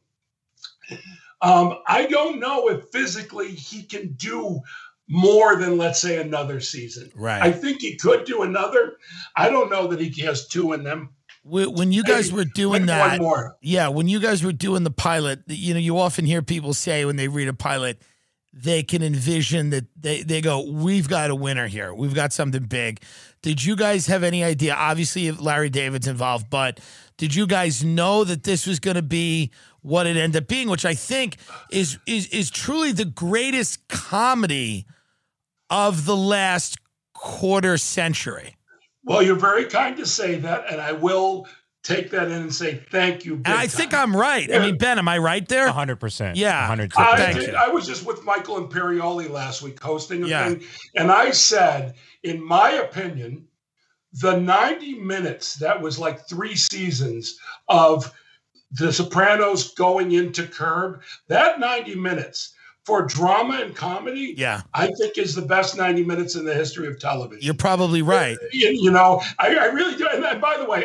I don't know if physically he can do more than, let's say, another season. Right. I think he could do another. I don't know that he has two in them. When you guys were doing that, when you guys were doing the pilot, you know, you often hear people say when they read a pilot, they can envision that they go, we've got a winner here. We've got something big. Did you guys have any idea? Obviously, Larry David's involved, but did you guys know that this was going to be what it ended up being, which I think is truly the greatest comedy of the last quarter century? Well, you're very kind to say that, and I will take that in and say thank you. And I think I'm right. Yeah. I mean, Ben, am I right there? 100%. Yeah. 100%. I was just with Michael Imperioli last week hosting a thing, and I said, in my opinion, the 90 minutes, that was like 3 seasons of The Sopranos going into Curb, that 90 minutes for drama and comedy, I think is the best 90 minutes in the history of television. You're probably right. You know, I really do. And by the way,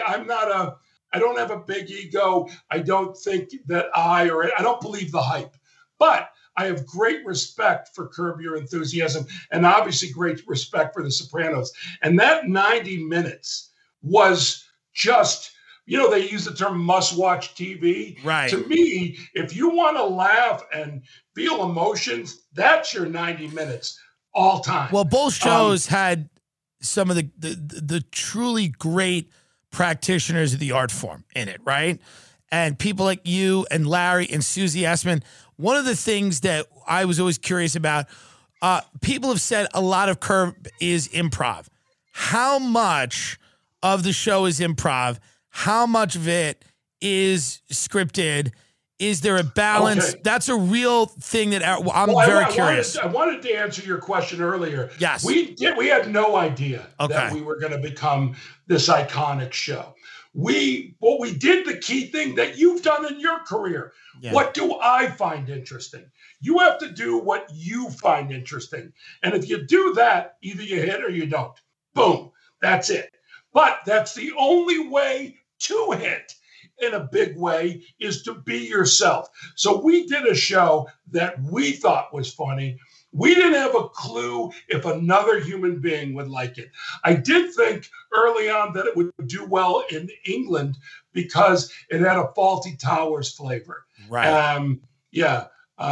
I don't have a big ego. I don't think that I don't believe the hype, but I have great respect for Curb Your Enthusiasm and obviously great respect for The Sopranos. And that 90 minutes was just, you know, they use the term must-watch TV. Right. To me, if you want to laugh and feel emotions, that's your 90 minutes all time. Well, both shows had some of the truly great practitioners of the art form in it, right? And people like you and Larry and Susie Essman. One of the things that I was always curious about, people have said a lot of Curb is improv. How much of the show is improv? How much of it is scripted? Is there a balance? Okay. That's a real thing that I'm very curious. I wanted to answer your question earlier. Yes. We had no idea that we were going to become this iconic show. We did the key thing that you've done in your career. Yeah. What do I find interesting? You have to do what you find interesting. And if you do that, either you hit or you don't. Boom. That's it. But that's the only way to hit in a big way is to be yourself. So we did a show that we thought was funny. We didn't have a clue if another human being would like it. I did think early on that it would do well in England because it had a Fawlty Towers flavor. Right. Yeah.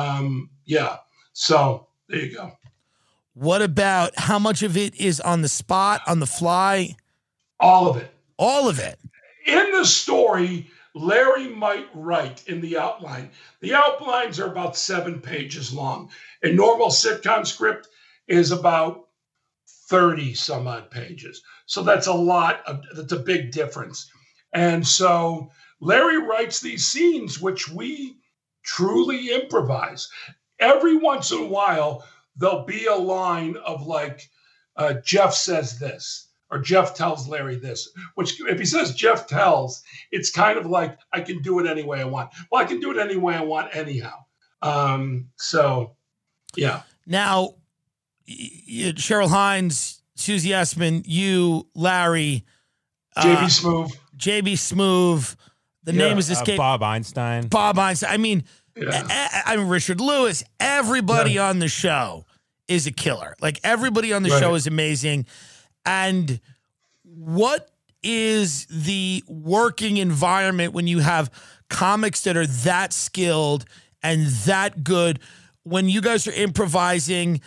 So there you go. What about how much of it is on the spot, on the fly? All of it. All of it. In the story, Larry might write in the outline. The outlines are about 7 pages long. A normal sitcom script is about 30 some odd pages. So that's that's a big difference. And so Larry writes these scenes, which we truly improvise. Every once in a while, there'll be a line of like, Jeff says this, or Jeff tells Larry this, which if he says Jeff tells, it's kind of like, I can do it any way I want. Well, I can do it any way I want anyhow. So, yeah. Now, Cheryl Hines, Susie Essman, you, Larry. JB Smoove. The name is escaped. Bob Einstein. I mean, I'm Richard Lewis. Everybody on the show is a killer. Like, everybody on the show is amazing. And what is the working environment when you have comics that are that skilled and that good? When you guys are improvising,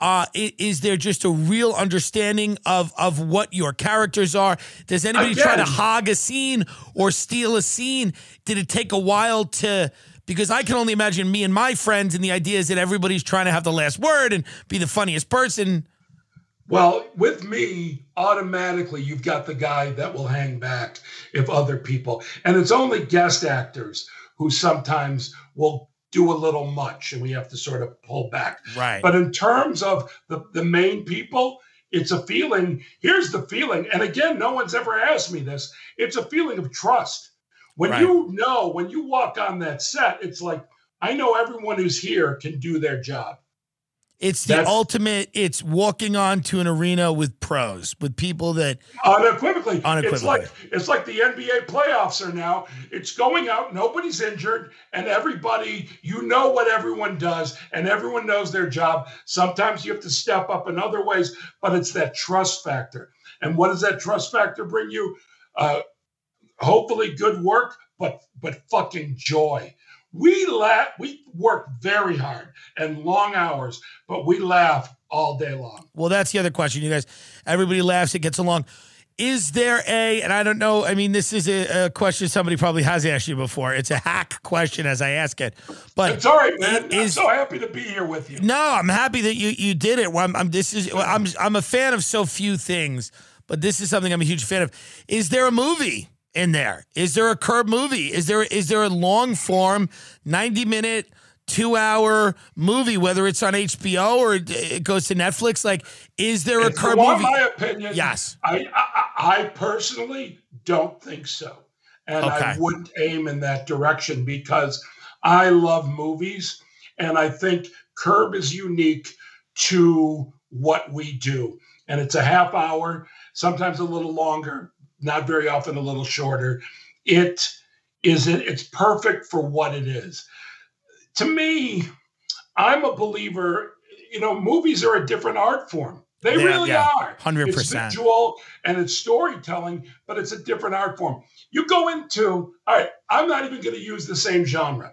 is there just a real understanding of what your characters are? Does anybody try to hog a scene or steal a scene? Did it take a while to... Because I can only imagine me and my friends, and the idea is that everybody's trying to have the last word and be the funniest person. Well, with me, automatically you've got the guy that will hang back if other people, and it's only guest actors who sometimes will do a little much and we have to sort of pull back. Right. But in terms of the main people, it's a feeling. Here's the feeling. And again, no one's ever asked me this. It's a feeling of trust. When when you walk on that set, it's like, I know everyone who's here can do their job. It's the ultimate. It's walking onto an arena with pros, with people that unequivocally. It's like the NBA playoffs are now. It's going out. Nobody's injured, and everybody. You know what everyone does, and everyone knows their job. Sometimes you have to step up in other ways, but it's that trust factor. And what does that trust factor bring you? Hopefully, good work, but fucking joy. We work very hard and long hours, but we laugh all day long. Well, that's the other question, you guys. Everybody laughs, it gets along. Is there and I don't know, I mean, this is a question somebody probably has asked you before. It's a hack question as I ask it. But it's all right, man. I'm so happy to be here with you. No, I'm happy that you did it. I'm a fan of so few things, but this is something I'm a huge fan of. Is there a movie in there? Is there a Curb movie? Is there a long form 90-minute 2-hour movie, whether it's on HBO or it goes to Netflix? Like, is there a Curb movie? In my opinion, yes. I personally don't think so. And I wouldn't aim in that direction because I love movies. And I think Curb is unique to what we do. And it's a half hour, sometimes a little longer, not very often a little shorter. It's perfect for what it is. To me, I'm a believer, movies are a different art form. They really are. 100%. It's visual and it's storytelling, but it's a different art form. You go into, all right, I'm not even going to use the same genre.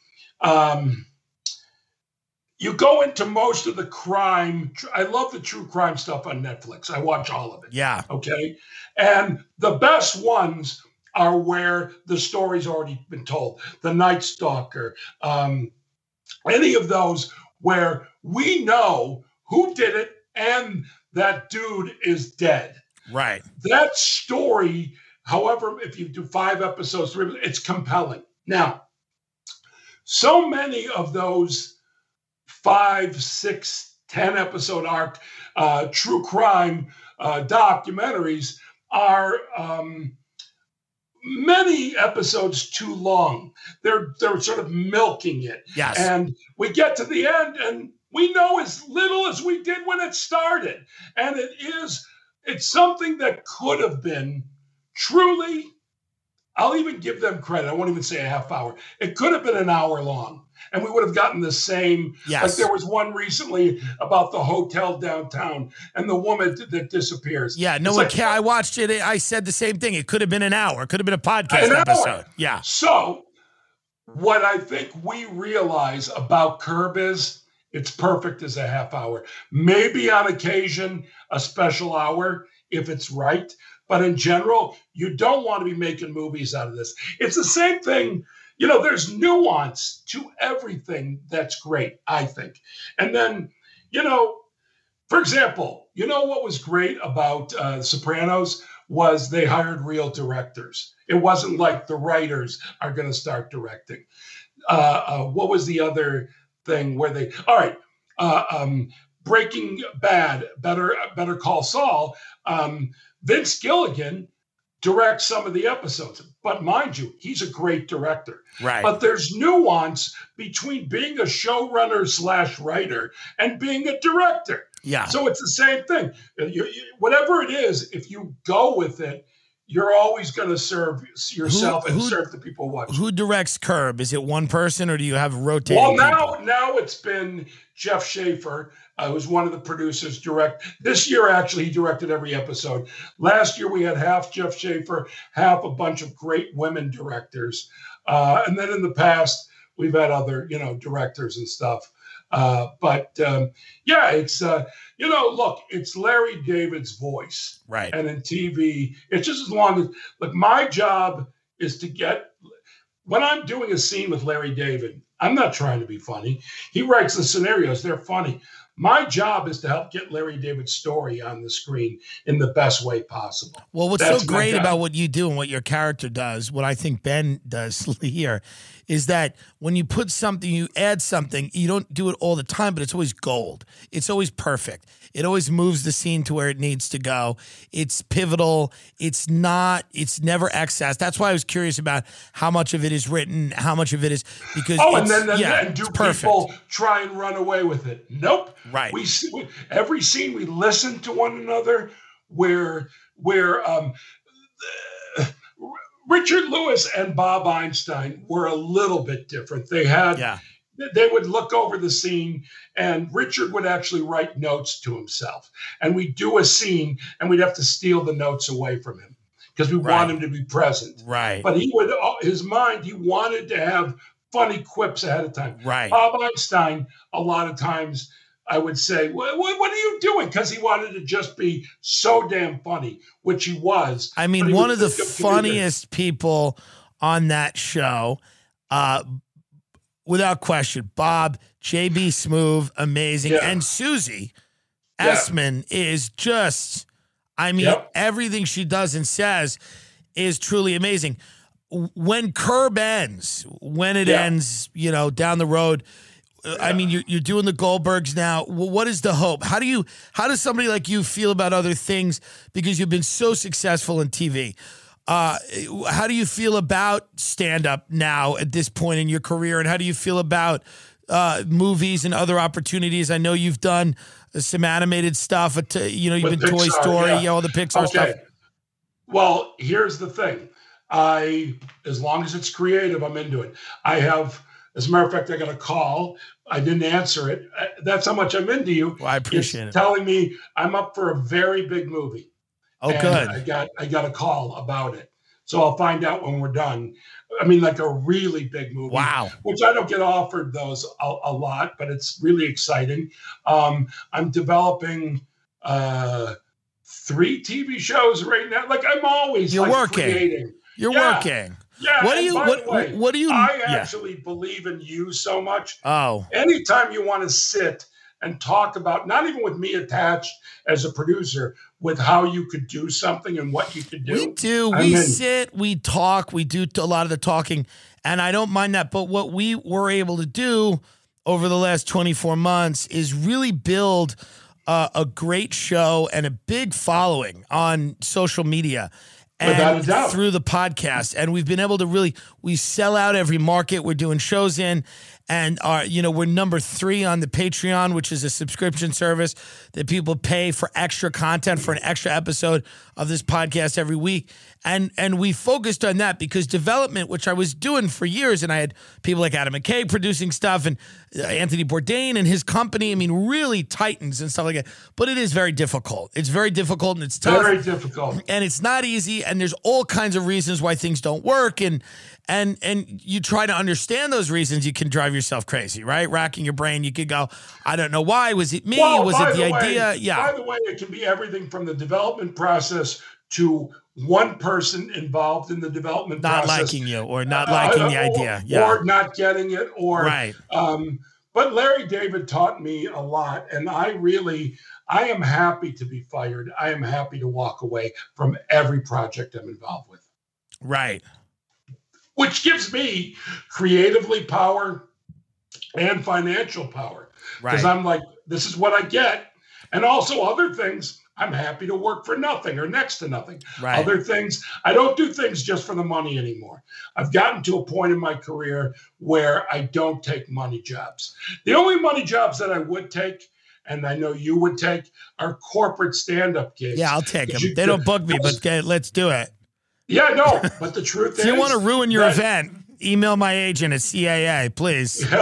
You go into most of the crime. I love the true crime stuff on Netflix. I watch all of it. Yeah. Okay. And the best ones are where the story's already been told. The Night Stalker, any of those where we know who did it and that dude is dead. Right. That story, however, if you do 5 episodes, it's compelling. Now, so many of those 5, 6, 10 episode arc true crime documentaries are many episodes too long. They're sort of milking it. Yes. And we get to the end and we know as little as we did when it started. And it's something that could have been truly I'll even give them credit. I won't even say a half hour. It could have been an hour long. And we would have gotten the same. Yes. Like there was one recently about the hotel downtown and the woman that disappears. Yeah, no one cared. I watched it. I said the same thing. It could have been an hour. It could have been a podcast episode. Yeah. So what I think we realize about Curb is it's perfect as a half hour. Maybe on occasion, a special hour if it's right. But in general, you don't want to be making movies out of this. It's the same thing. You know, there's nuance to everything that's great, I think. And then, you know, for example, you know what was great about Sopranos was they hired real directors. It wasn't like the writers are going to start directing. What was the other thing where they, all right, Breaking Bad, Better Call Saul, Vince Gilligan directs some of the episodes. But mind you, he's a great director. Right. But there's nuance between being a showrunner / writer and being a director. Yeah. So it's the same thing. Whatever it is, if you go with it, you're always going to serve yourself and serve the people watching. Who directs Curb? Is it one person or do you have rotating Well, now it's been Jeff Schaffer, who's one of the producers, this year, actually, he directed every episode. Last year, we had half Jeff Schaffer, half a bunch of great women directors. And then in the past, we've had other, directors and stuff. It's, look, it's Larry David's voice. Right. And in TV, it's just as long as, my job is to when I'm doing a scene with Larry David, I'm not trying to be funny. He writes the scenarios. They're funny. My job is to help get Larry David's story on the screen in the best way possible. Well, what's so great about what you do and what your character does, what I think Ben does here, is that when you put something, you add something, you don't do it all the time, but it's always gold. It's always perfect. It always moves the scene to where it needs to go. It's pivotal. It's never excess. That's why I was curious about how much of it is written, how much of it is because and do people try and run away with it? Nope. Right. Every scene we listen to one another where Richard Lewis and Bob Einstein were a little bit different. They would look over the scene and Richard would actually write notes to himself. And we'd do a scene and we'd have to steal the notes away from him because we want him to be present. Right. But he wanted to have funny quips ahead of time. Right. Bob Einstein, a lot of times I would say, what are you doing? Because he wanted to just be so damn funny, which he was. I mean, one of the funniest people on that show, without question, Bob, JB Smoove, amazing. Yeah. And Susie Essman is just, everything she does and says is truly amazing. When Curb ends, ends, down the road, I mean, you're doing the Goldbergs now. What is the hope? How does somebody like you feel about other things because you've been so successful in TV? How do you feel about stand-up now at this point in your career? And how do you feel about movies and other opportunities? I know you've done some animated stuff. You've been Pixar, Toy Story, all the Pixar stuff. Well, here's the thing. As long as it's creative, I'm into it. As a matter of fact, I got a call. I didn't answer it. That's how much I'm into you. Well, I appreciate it. Telling me I'm up for a very big movie. Oh, and good. I got a call about it. So I'll find out when we're done. I mean, like a really big movie. Wow. Which I don't get offered those a lot, but it's really exciting. I'm developing 3 TV shows right now. Like I'm always working. Creating. You're working. Yeah. What do you? I actually believe in you so much. Oh. Anytime you want to sit and talk about, not even with me attached as a producer, with how you could do something and what you could do. We do. We sit, we talk, we do a lot of the talking, and I don't mind that. But what we were able to do over the last 24 months is really build a great show and a big following on social media. And through the podcast. And we've been able to we sell out every market we're doing shows in. And we're number 3 on the Patreon, which is a subscription service that people pay for extra content for an extra episode of this podcast every week. And we focused on that because development, which I was doing for years, and I had people like Adam McKay producing stuff and Anthony Bourdain and his company, really Titans and stuff like that. But it is very difficult. It's very difficult and it's tough. Very difficult. And it's not easy. And there's all kinds of reasons why things don't work. And you try to understand those reasons, you can drive yourself crazy, right? Racking your brain. You could go, I don't know why. Was it me? Was it the idea? Yeah. By the way, it can be everything from the development process to one person involved in the development not process. Liking you or not liking the idea. Yeah. Or not getting it. Or right. But Larry David taught me a lot. And I am happy to be fired. I am happy to walk away from every project I'm involved with. Right. Which gives me creatively power and financial power. Because I'm like, this is what I get. And also other things, I'm happy to work for nothing or next to nothing. Right. Other things, I don't do things just for the money anymore. I've gotten to a point in my career where I don't take money jobs. The only money jobs that I would take, and I know you would take, are corporate stand-up gigs. Yeah, I'll take them. They don't bug me, but let's do it. Yeah, no, but the truth is... If you want to ruin your event, email my agent at CAA, please. You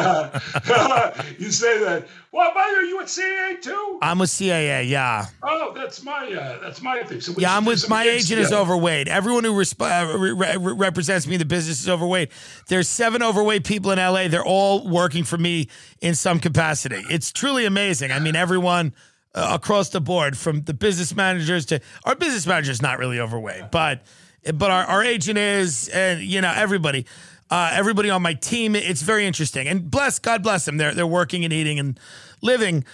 say that. Well, by the way, are you at CAA too? I'm with CAA, yeah. Oh, that's my thing. So I'm with my agent is overweight. Everyone who represents me in the business is overweight. There's 7 overweight people in LA. They're all working for me in some capacity. It's truly amazing. Everyone across the board, from the business managers to our business manager's not really overweight, but our agent is, and everybody. Everybody on my team, it's very interesting. And God bless them. They're working and eating and living.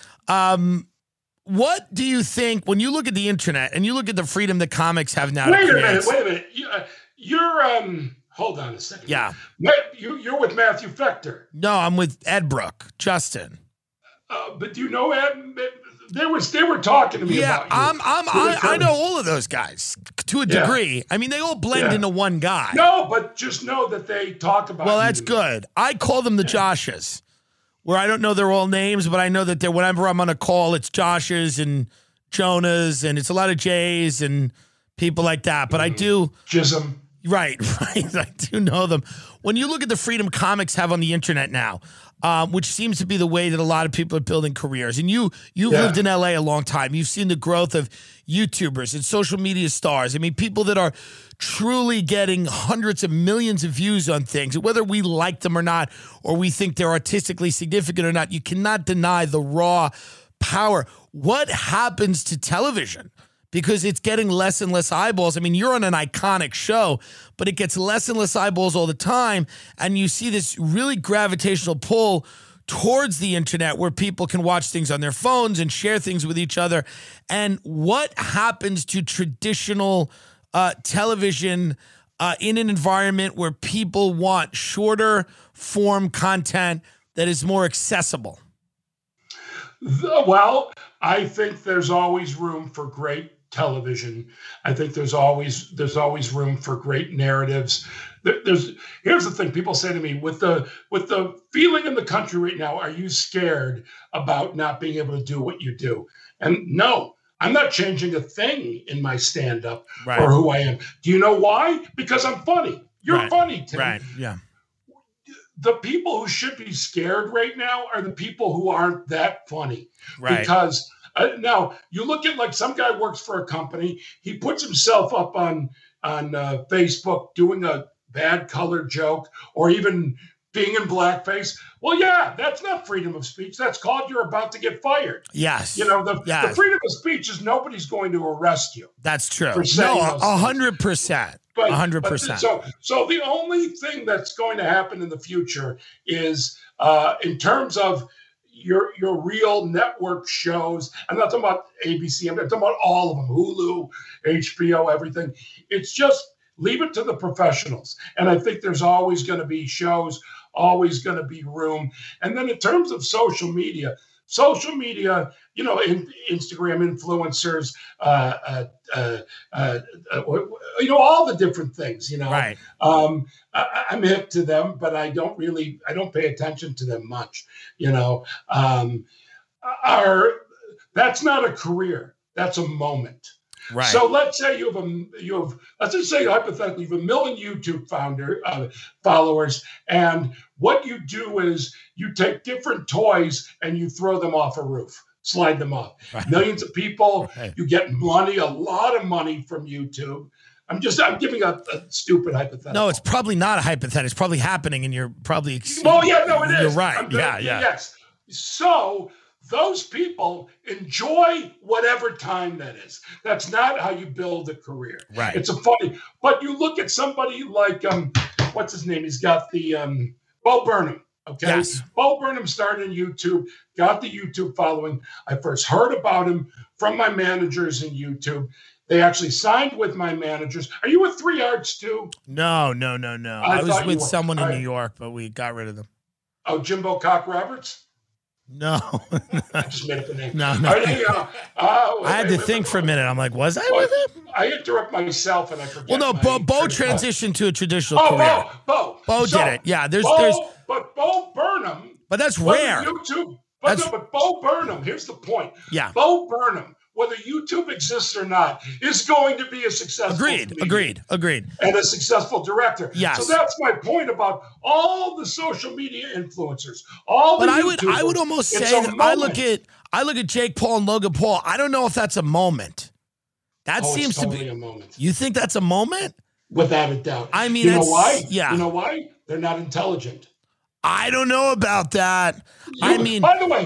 What do you think when you look at the internet and you look at the freedom that comics have now? Wait a minute. You're hold on a second. Yeah. You're with Matthew Fechter. No, I'm with Ed Brook, Justin. But do you know Ed? They were talking to me about you. I know all of those guys to a degree. They all blend into one guy. No, but just know that they talk about. Well, that's good. I call them the Joshes, where I don't know their all names, but I know that whenever I'm on a call, it's Joshes and Jonahs, and it's a lot of J's and people like that. But I do Jism. Right. I do know them. When you look at the freedom comics have on the internet now, which seems to be the way that a lot of people are building careers. And you've lived in LA a long time. You've seen the growth of YouTubers and social media stars. People that are truly getting hundreds of millions of views on things, whether we like them or not, or we think they're artistically significant or not. You cannot deny the raw power. What happens to television? Because it's getting less and less eyeballs. You're on an iconic show, but it gets less and less eyeballs all the time. And you see this really gravitational pull towards the internet where people can watch things on their phones and share things with each other. And what happens to traditional television in an environment where people want shorter form content that is more accessible? Well, I think there's always room for great television. I think there's always room for great narratives. Here's the thing: people say to me, with the feeling in the country right now, are you scared about not being able to do what you do? And no, I'm not changing a thing in my stand-up or who I am. Do you know why? Because I'm funny. You're funny, Tim. Right. Yeah. The people who should be scared right now are the people who aren't that funny. Right. Because now you look at, like, some guy works for a company. He puts himself up on Facebook doing a bad color joke or even being in blackface. Well, yeah, that's not freedom of speech. That's called you're about to get fired. Yes. The freedom of speech is nobody's going to arrest you. That's true. No, 100%. 100%. So the only thing that's going to happen in the future is in terms of your real network shows. I'm not talking about ABC. I'm talking about all of them: Hulu, HBO, everything. It's just leave it to the professionals. And I think there's always going to be shows, always going to be room. And then in terms of social media, social media, Instagram influencers, all the different things, Right. I'm hip to them, but I don't pay attention to them much, that's not a career. That's a moment. Right. So let's say let's just say hypothetically, you have 1 million YouTube followers, and what you do is you take different toys and you throw them off a roof, slide them off. Right. Millions of people, Right. You get money, a lot of money from YouTube. I'm giving a stupid hypothetical. No, it's probably not a hypothetical. It's probably happening, and you're probably. Well, yeah, no, it is. You're right. Yeah. Yes. So those people enjoy whatever time that is. That's not how you build a career. Right. It's but you look at somebody like, what's his name? He's got the Bo Burnham. Okay. Yes. Bo Burnham started in YouTube, got the YouTube following. I first heard about him from my managers in YouTube. They actually signed with my managers. Are you with 3 Arts too? No. I was with someone in New York, but we got rid of them. Oh, Jimbo Cock Roberts? No. I just made up a name. No. I had to think for a minute. I'm like, was I with him? I interrupt myself and I forget. Well, no, Bo transitioned to a traditional career. Bo did it. Yeah, there's. But Bo Burnham. But that's rare. YouTube. But Bo Burnham. Here's the point. Yeah. Bo Burnham, whether YouTube exists or not, is going to be a successful. Agreed. And a successful director. Yes. So that's my point about all the social media influencers. I would almost say that I look at Jake Paul and Logan Paul. I don't know if that's a moment. That seems it's totally to be a moment. You think that's a moment? Without a doubt. I mean, you know why? Yeah. You know why? They're not intelligent. I don't know about that. By the way,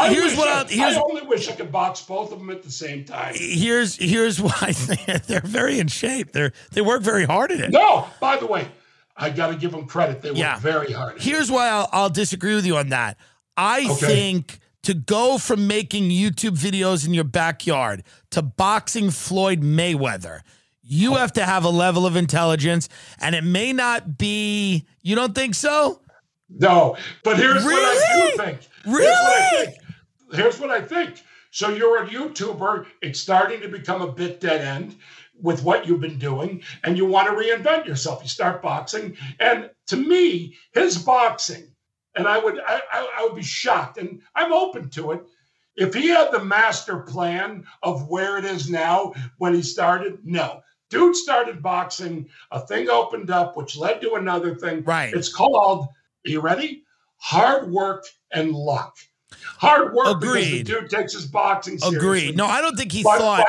I only wish I could box both of them at the same time. Here's why they're very in shape. They work very hard at it. No, by the way, I got to give them credit. They work very hard. Here's why I'll disagree with you on that. I think to go from making YouTube videos in your backyard to boxing Floyd Mayweather, you have to have a level of intelligence, and it may not be. You don't think so? No, but here's what I do think. Really? Here's what I think. So you're a YouTuber. It's starting to become a bit dead end with what you've been doing, and you want to reinvent yourself. You start boxing, and to me, his boxing, and I would be shocked, and I'm open to it. If he had the master plan of where it is now when he started, no. Dude started boxing, a thing opened up, which led to another thing. Right. It's called, are you ready? Hard work and luck. Hard work because the dude takes his boxing seriously. Agreed. No, I don't think he thought.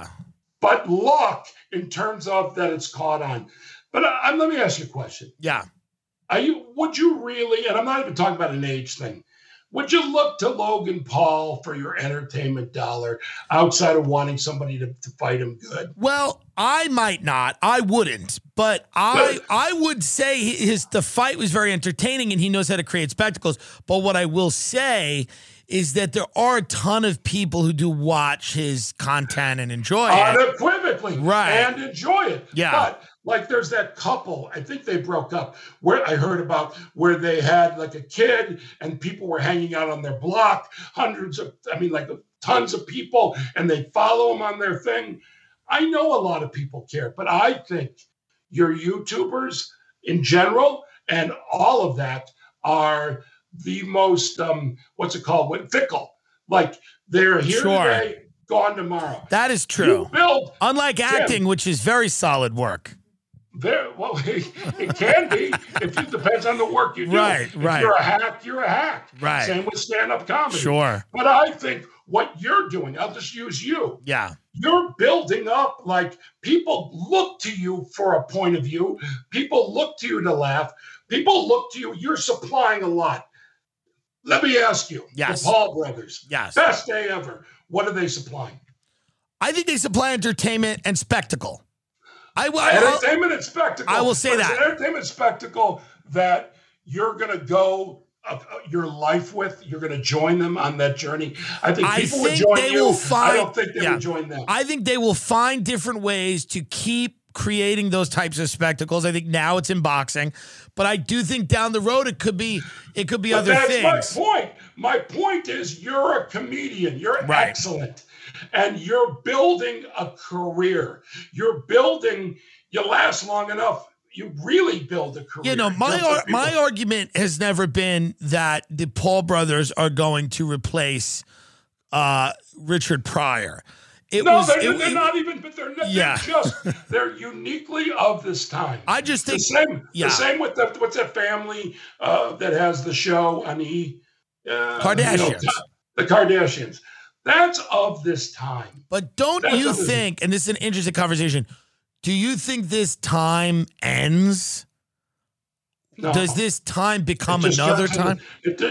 But luck in terms of that it's caught on. But let me ask you a question. Yeah. Would you really, and I'm not even talking about an age thing, would you look to Logan Paul for your entertainment dollar outside of wanting somebody to fight him good? Well, I might not. I wouldn't. But I would say the fight was very entertaining and he knows how to create spectacles. But what I will say is that there are a ton of people who do watch his content and enjoy it. Unequivocally. Right. And enjoy it. Yeah. But like there's that couple, I think they broke up, where I heard about where they had like a kid and people were hanging out on their block, tons of people, and they follow them on their thing. I know a lot of people care, but I think your YouTubers in general and all of that are the most, fickle. Like they're here today, gone tomorrow. That is true. Unlike acting, which is very solid work. It can be. It depends on the work you do. Right. If you're a hack, you're a hack. Right. Same with stand-up comedy. Sure. But I think what you're doing, I'll just use you. Yeah. You're building up, like people look to you for a point of view. People look to you to laugh. People look to you. You're supplying a lot. Let me ask you. Yes. The Paul brothers. Yes. Best day ever. What are they supplying? I think they supply entertainment and spectacle. Entertainment and spectacle. I will say that. It's an entertainment spectacle that you're going to go your life with. You're going to join them on that journey. I think would join you. I don't think they would join them. I think they will find different ways to keep creating those types of spectacles. I think now it's in boxing, but I do think down the road it could be other things. That's my point. My point is you're a comedian. You're excellent. And you're building a career. You last long enough. You really build a career. My argument has never been that the Paul brothers are going to replace Richard Pryor. They're not even, but they're uniquely of this time. I just think the same with what's that family that has the show on Kardashians. The Kardashians. That's of this time. But don't you think, and this is an interesting conversation, do you think this time ends? No. Does this time become another time?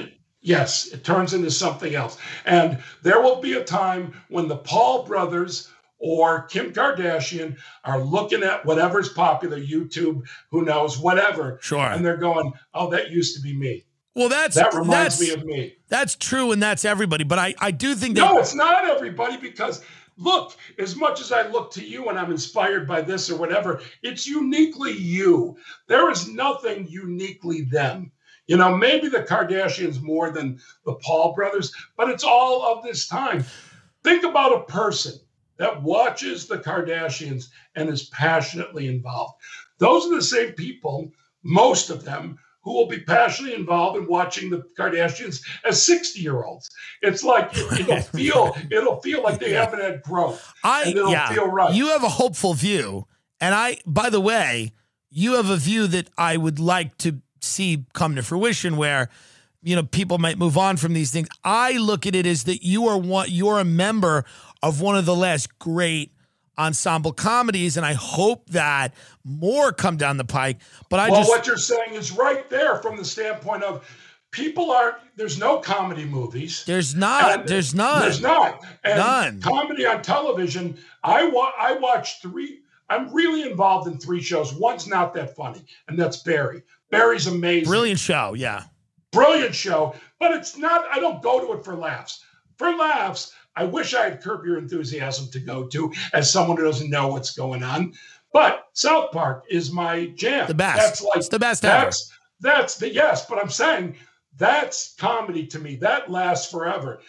Yes, it turns into something else. And there will be a time when the Paul brothers or Kim Kardashian are looking at whatever's popular, YouTube, who knows, whatever. Sure. And they're going, oh, that used to be me. Well, that reminds me of me. That's true, and that's everybody. But I do think that... No, it's not everybody, because look, as much as I look to you and I'm inspired by this or whatever, it's uniquely you. There is nothing uniquely them. Maybe the Kardashians more than the Paul brothers, but it's all of this time. Think about a person that watches the Kardashians and is passionately involved. Those are the same people, most of them, who will be passionately involved in watching the Kardashians as 60-year-olds. It's like it'll feel like they haven't had growth. It'll feel right. You have a hopeful view, and by the way, you have a view that I would like to see come to fruition, where people might move on from these things. I look at it as that you're a member of one of the last great ensemble comedies, and I hope that more come down the pike. But what you're saying is right there from the standpoint of there's no comedy movies. There's not. There's not. And none. Comedy on television, I watch 3. I'm really involved in 3 shows. One's not that funny, and that's Barry. Barry's amazing. Brilliant show, yeah. Brilliant show, but it's not, I don't go to it for laughs. For laughs, I wish I had Curb Your Enthusiasm to go to as someone who doesn't know what's going on. But South Park is my jam. The best. It's the best ever. But I'm saying that's comedy to me. That lasts forever.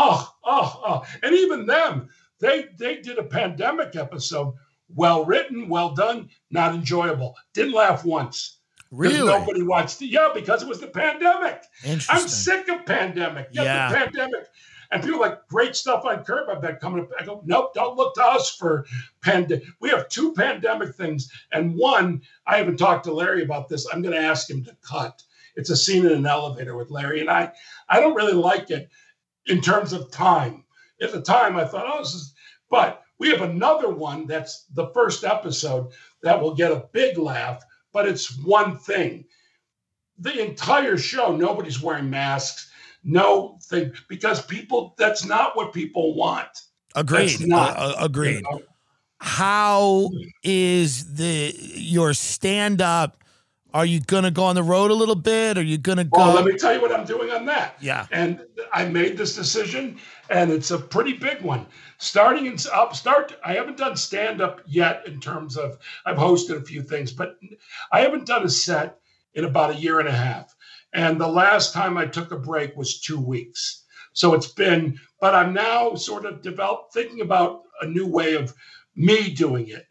Oh. And even them, they did a pandemic episode. Well written, well done, not enjoyable. Didn't laugh once. Really? Nobody watched it. Yeah, because it was the pandemic. Interesting. I'm sick of pandemic. The pandemic. And people are like, great stuff on Curb, I bet, coming up. I go, nope, don't look to us for pandemic. We have 2 pandemic things. And one, I haven't talked to Larry about this. I'm going to ask him to cut. It's a scene in an elevator with Larry. And I don't really like it in terms of time. At the time, I thought, this is... But we have another one that's the first episode that will get a big laugh, but it's one thing. The entire show, nobody's wearing masks, no thing, because that's not what people want. Agreed. Agreed. How is your stand-up? Are you going to go on the road a little bit? Are you going to go? Well, let me tell you what I'm doing on that. Yeah. And I made this decision, and it's a pretty big one. I haven't done stand-up yet in terms of, I've hosted a few things, but I haven't done a set in about 1.5 years. And the last time I took a break was 2 weeks. So but I'm now sort of thinking about a new way of me doing it,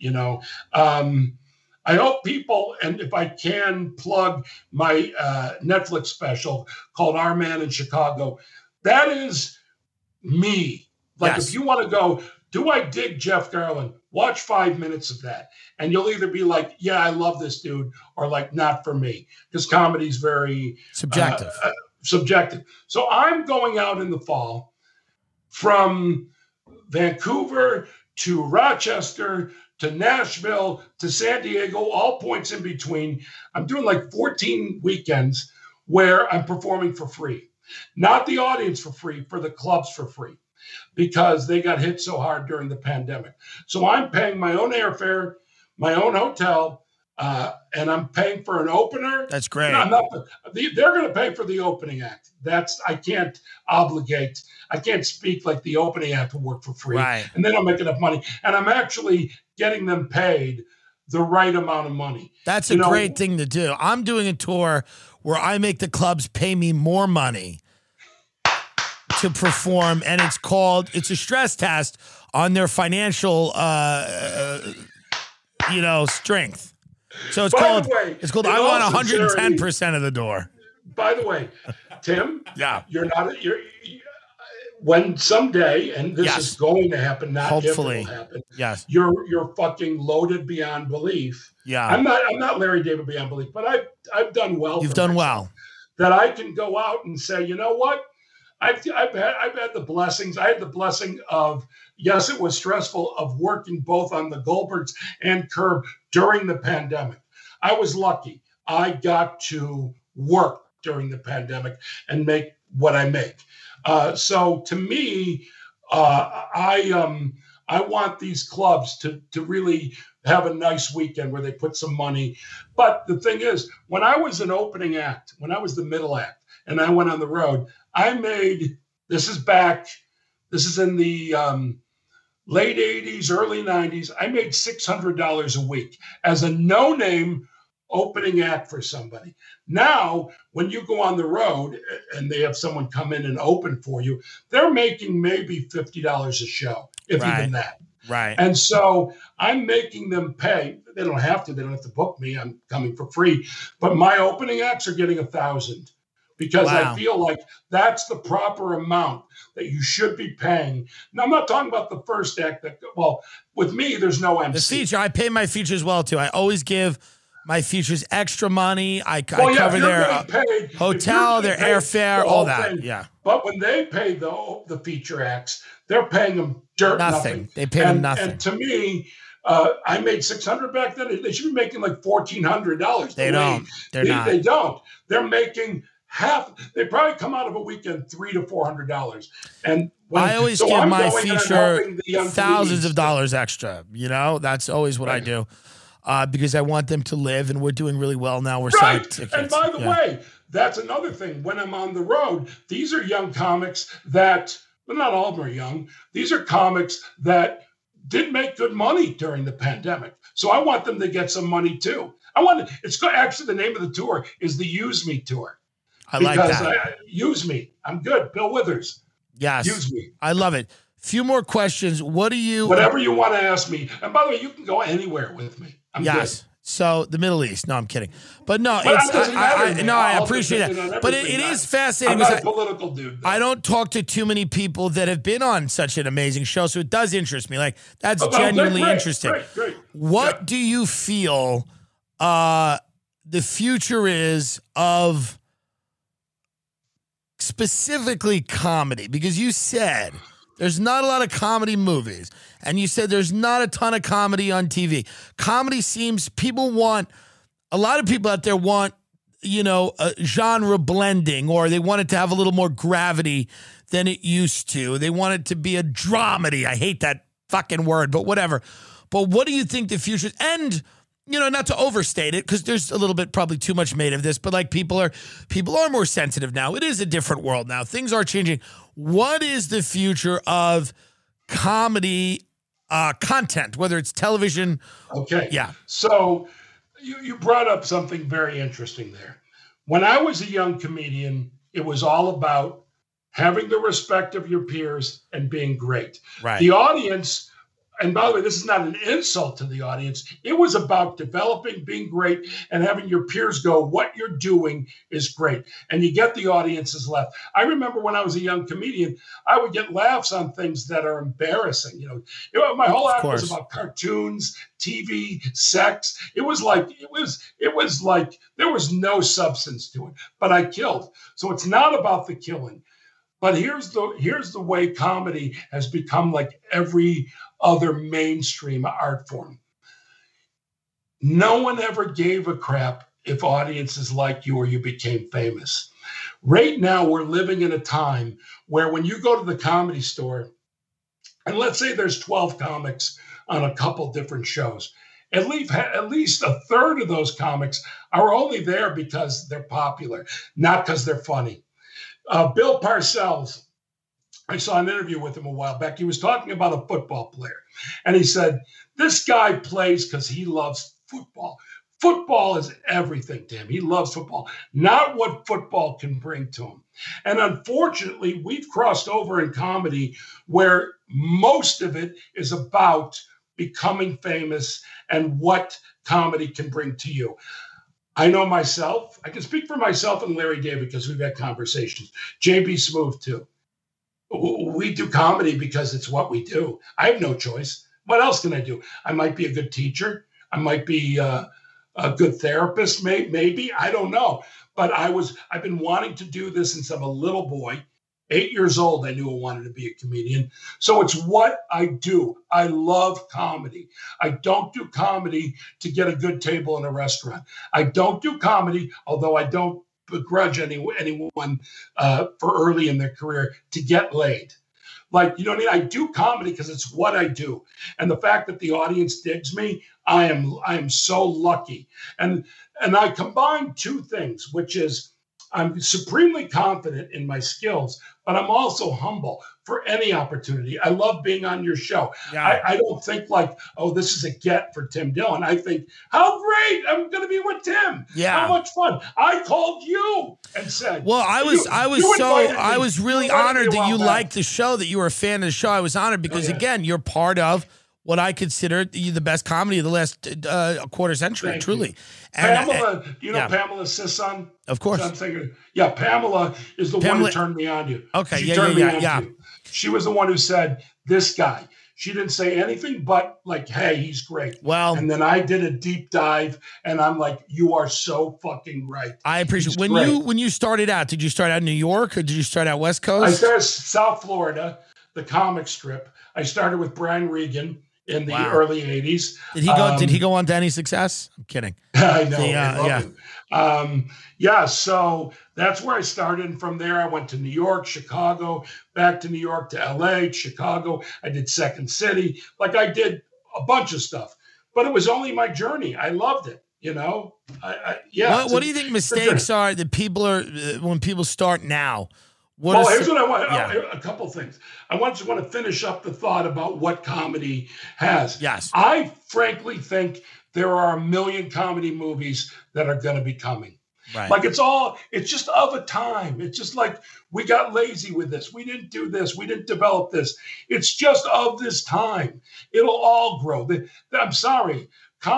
I hope people, and if I can plug my Netflix special called Our Man in Chicago, that is me. If you want to go, do I dig Jeff Garlin? Watch 5 minutes of that. And you'll either be like, yeah, I love this dude, or like, not for me. Because comedy's very subjective. So I'm going out in the fall from Vancouver to Rochester to Nashville to San Diego, all points in between. I'm doing like 14 weekends where I'm performing for free. Not the audience for free, for the clubs for free, because they got hit so hard during the pandemic. So I'm paying my own airfare, my own hotel, and I'm paying for an opener. That's great. They're going to pay for the opening act. I can't obligate. I can't speak like the opening act will work for free. Right. And they don't make enough money. And I'm actually getting them paid the right amount of money. That's a great thing to do. I'm doing a tour where I make the clubs pay me more money to perform, and it's a stress test on their financial, strength. So it's called I want 110% of the door. By the way, Tim, yeah, when someday, and this yes. is going to happen, not hopefully, if it will happen. Yes, you're fucking loaded beyond belief. Yeah, I'm not Larry David beyond belief, but I've done well. You've done well. That I can go out and say, you know what? I've had the blessings. I had the blessing of, yes, it was stressful, of working both on the Goldbergs and Curb during the pandemic. I was lucky. I got to work during the pandemic and make what I make. So to me, I want these clubs to really have a nice weekend where they put some money. But the thing is, when I was an opening act, when I was the middle act, and I went on the road, I made, this is in the late 80s, early 90s, I made $600 a week as a no-name opening act for somebody. Now, when you go on the road and they have someone come in and open for you, they're making maybe $50 a show, if even that. Right. And so I'm making them pay. They don't have to book me. I'm coming for free. But my opening acts are getting $1,000 because I feel like that's the proper amount that you should be paying. Now, I'm not talking about the first act. With me, there's no MC. The feature, I pay my features well, too. I always give my features extra money. I cover their hotel, their airfare, all that. Thing. Yeah. But when they pay the feature acts, they're paying them nothing. They pay them nothing. And to me, I made $600 back then. They should be making like $1,400. They don't. They don't. They're making half. They probably come out of a weekend $300 to $400. And I always give my feature thousands of dollars extra. That's always what I do. Because I want them to live, and we're doing really well now. We're selling tickets. And by the way, that's another thing. When I'm on the road, these are young comics that, well, not all of them are young. These are comics that did make good money during the pandemic. So I want them to get some money too. Actually, the name of the tour is the Use Me Tour. I like that. Use me. I'm good. Bill Withers. Yes. Use me. I love it. Few more questions. Whatever you want to ask me. And by the way, you can go anywhere with me. I'm good. So the Middle East. No, I'm kidding. But no, I appreciate that. But it is fascinating. I'm not a political dude. I don't talk to too many people that have been on such an amazing show, so it does interest me. Like, that's genuinely interesting. Great. What do you feel the future is of specifically comedy? Because you said there's not a lot of comedy movies. And you said there's not a ton of comedy on TV. Comedy seems, a lot of people out there want, a genre blending, or they want it to have a little more gravity than it used to. They want it to be a dramedy. I hate that fucking word, but whatever. But what do you think the future is? And, not to overstate it, because there's a little bit probably too much made of this, but like people are more sensitive now. It is a different world now. Things are changing. What is the future of comedy content, whether it's television? Okay. Yeah. So you brought up something very interesting there. When I was a young comedian, it was all about having the respect of your peers and being great. Right. The audience, and by the way, this is not an insult to the audience. It was about developing, being great, and having your peers go, what you're doing is great. And you get the audience's laugh. I remember when I was a young comedian, I would get laughs on things that are embarrassing. My whole act was about cartoons, TV, sex. It was like there was no substance to it, but I killed. So it's not about the killing. But here's the way comedy has become like every other mainstream art form. No one ever gave a crap if audiences liked you or you became famous. Right now, we're living in a time where when you go to the Comedy Store, and let's say there's 12 comics on a couple different shows, at least a third of those comics are only there because they're popular, not because they're funny. Bill Parcells, I saw an interview with him a while back. He was talking about a football player. And he said, this guy plays because he loves football. Football is everything to him. He loves football, not what football can bring to him. And unfortunately, we've crossed over in comedy where most of it is about becoming famous and what comedy can bring to you. I know myself. I can speak for myself and Larry David because we've had conversations. JB Smoove, too. We do comedy because it's what we do. I have no choice. What else can I do? I might be a good teacher. I might be a good therapist, maybe. I don't know. But I've been wanting to do this since I'm a little boy. 8 years old, I knew I wanted to be a comedian. So it's what I do. I love comedy. I don't do comedy to get a good table in a restaurant. I don't do comedy, although I don't begrudge anyone for early in their career to get laid. Like, you know what I mean? I do comedy because it's what I do. And the fact that the audience digs me, I am so lucky. And I combine two things, which is I'm supremely confident in my skills, but I'm also humble for any opportunity. I love being on your show. Yeah. I don't think like, oh, this is a get for Tim Dillon. I think, how great, I'm going to be with Tim. Yeah. How much fun. I called you and said, well, I was really honored that you liked the show, that you were a fan of the show. I was honored because, again, you're part of what I consider the best comedy of the last quarter century, Thank truly. You. And, Pamela, you know Pamela Sisson? Of course. I'm thinking, Pamela is the one who turned me on you. Okay, she turned me on you. She was the one who said, this guy. She didn't say anything but like, hey, he's great. Well, and then I did a deep dive and I'm like, you are so fucking right. I appreciate it. When you started out, did you start out in New York or did you start out West Coast? I started South Florida, the comic strip. I started with Brian Regan in the early 80s. Did he go on to any success? I'm kidding. I know. I love him. So that's where I started. And from there, I went to New York, Chicago, back to New York, to LA, Chicago. I did Second City. Like I did a bunch of stuff, but it was only my journey. I loved it. You know? What do you think mistakes are that people are, when people start now? Here's what I want. A couple things. I want to finish up the thought about what comedy has. Yes. I frankly think there are a million comedy movies that are going to be coming. Right. Like it's just of a time. It's just like we got lazy with this. We didn't do this. We didn't develop this. It's just of this time. It'll all grow. I'm sorry.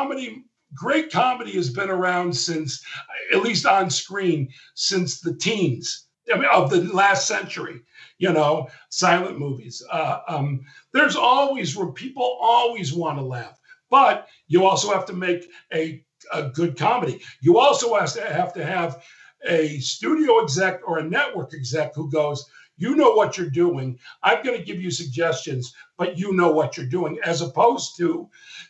Great comedy has been around since, at least on screen, since the teens. I mean, of the last century, silent movies. There's always room. People always want to laugh, but you also have to make a good comedy. You also have to have a studio exec or a network exec who goes, you know what you're doing. I'm going to give you suggestions, but you know what you're doing, as opposed to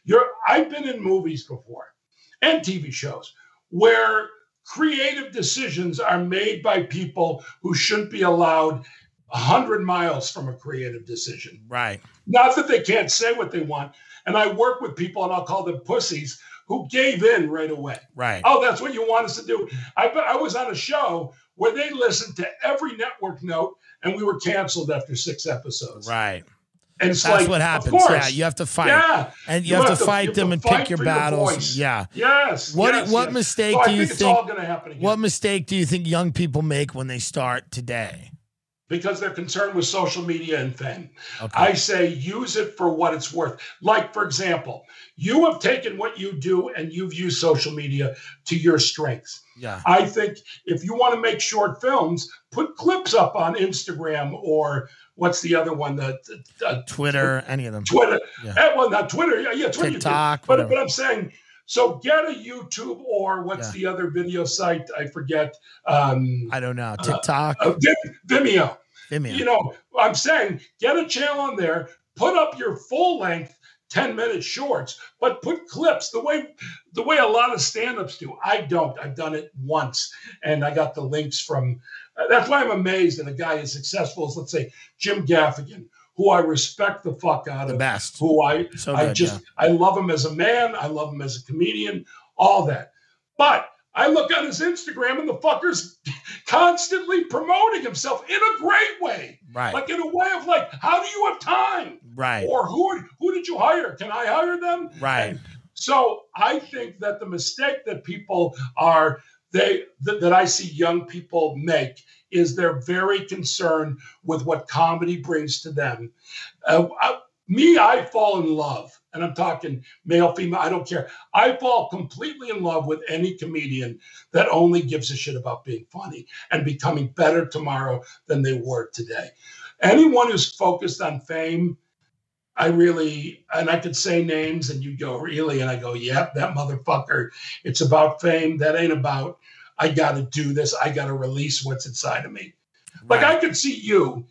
I've been in movies before and TV shows where creative decisions are made by people who shouldn't be allowed 100 miles from a creative decision. Right. Not that they can't say what they want. And I work with people, and I'll call them pussies, who gave in right away. Right. Oh, that's what you want us to do. I was on a show where they listened to every network note, and we were canceled after 6 episodes. Right. And it's that's like, what happens. Of course. Yeah, you have to fight. Yeah. And you have to fight them and pick your battles. Yeah. Yes. What mistake do you think? It's all going to happen again. What mistake do you think young people make when they start today? Because they're concerned with social media and fame. Okay. I say use it for what it's worth. Like, for example, you have taken what you do and you've used social media to your strengths. Yeah. I think if you want to make short films, put clips up on Instagram or what's the other one? Twitter, any of them. Twitter. Yeah. Well, not Twitter. Yeah, Twitter. TikTok. But I'm saying, so get a YouTube or what's the other video site? I forget. I don't know. TikTok. Vimeo. Vimeo. I'm saying get a channel on there, put up your full length 10-minute shorts, but put clips the way a lot of stand-ups do. I don't. I've done it once, and I got the links from. That's why I'm amazed that a guy as successful as, let's say, Jim Gaffigan, who I respect the fuck out of. The best. Who I love him as a man. I love him as a comedian. All that, but. I look on his Instagram and the fucker's constantly promoting himself in a great way. Right. Like in a way of like, how do you have time? Right. Or who did you hire? Can I hire them? Right. And So I think that the mistake that people are that I see young people make is they're very concerned with what comedy brings to them. I fall in love, and I'm talking male, female, I don't care. I fall completely in love with any comedian that only gives a shit about being funny and becoming better tomorrow than they were today. Anyone who's focused on fame, I could say names and you go, really? And I go, yep, that motherfucker. It's about fame. That ain't about, I got to do this. I got to release what's inside of me. Right. Like I could see you,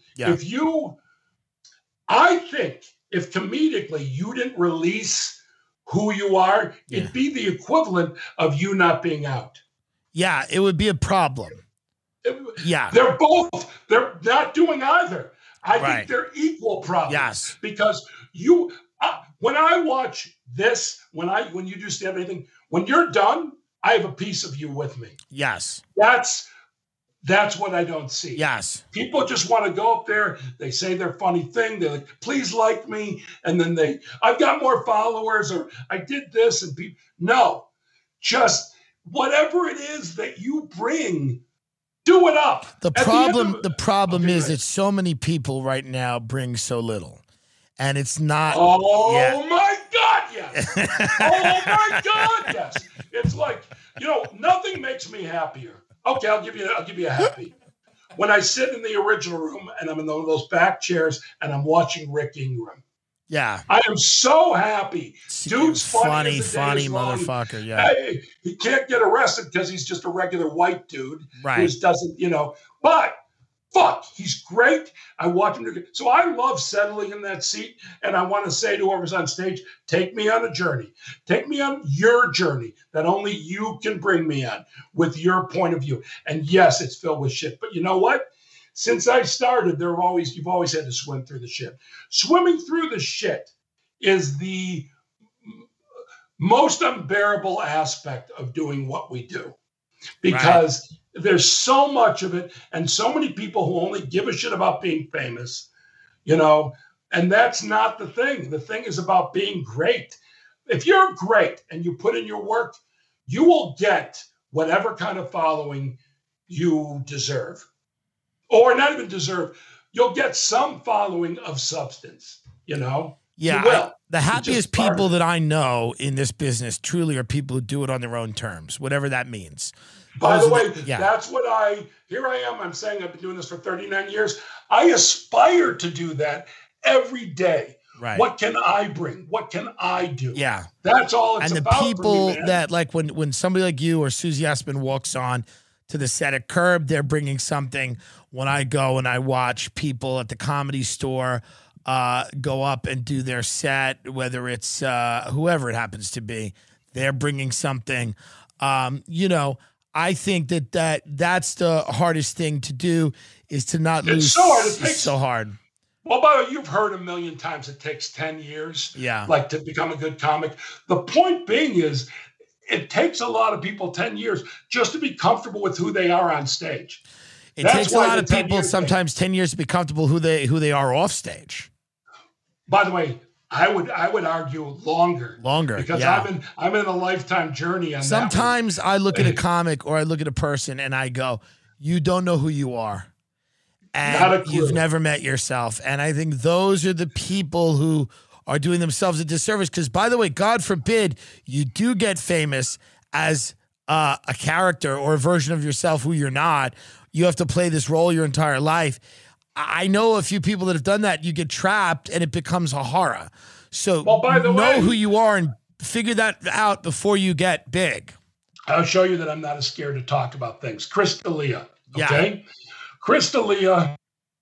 I think if comedically you didn't release who you are, it'd be the equivalent of you not being out. Yeah, it would be a problem. They're not doing either. I think they're equal problems. Yes. Because when I watch this, when you do stand anything, when you're done, I have a piece of you with me. Yes. That's what I don't see. Yes. People just want to go up there. They say their funny thing. They're like, please like me. And then I've got more followers, or I did this. And people, no, just whatever it is that you bring, do it up. The problem is that so many people right now bring so little. And it's not. Oh my God, yes. Oh my God, yes. It's like, nothing makes me happier. Okay, I'll give you a happy. When I sit in the original room and I'm in one of those back chairs and I'm watching Rick Ingraham. Yeah. I am so happy. Dude's funny motherfucker. Yeah. He can't get arrested because he's just a regular white dude. Right. Who doesn't, but fuck, he's great. I watch him. So I love settling in that seat. And I want to say to whoever's on stage, take me on a journey. Take me on your journey that only you can bring me on with your point of view. And yes, it's filled with shit. But you know what? Since I started, you've always had to swim through the shit. Swimming through the shit is the most unbearable aspect of doing what we do. Because there's so much of it and so many people who only give a shit about being famous, and that's not the thing. The thing is about being great. If you're great and you put in your work, you will get whatever kind of following you deserve. Or not even deserve. You'll get some following of substance, Yeah. The happiest people that I know in this business truly are people who do it on their own terms, whatever that means. By the way, that's what here I am. I'm saying I've been doing this for 39 years. I aspire to do that every day. Right. What can I bring? What can I do? Yeah. That's all it's about. And the people that, like, when somebody like you or Susie Essman walks on to the set at Curb, they're bringing something. When I go and I watch people at the Comedy Store go up and do their set, whether it's whoever it happens to be, they're bringing something. I think that's the hardest thing to do is to not lose. It's so hard. It's so hard. Well, by the way, you've heard a million times it takes 10 years to become a good comic. The point being is it takes a lot of people 10 years just to be comfortable with who they are on stage. It takes a lot of people sometimes 10 years to be comfortable who they are off stage. By the way, I would argue longer because I'm in a lifetime journey on Sometimes I look at a comic or I look at a person and I go, you don't know who you are. And you've never met yourself. And I think those are the people who are doing themselves a disservice. Because, by the way, God forbid you do get famous as a character or a version of yourself who you're not. You have to play this role your entire life. I know a few people that have done that. You get trapped and it becomes a horror. So know who you are and figure that out before you get big. I'll show you that I'm not as scared to talk about things. Chris D'Elia, okay? Yeah. Chris D'Elia.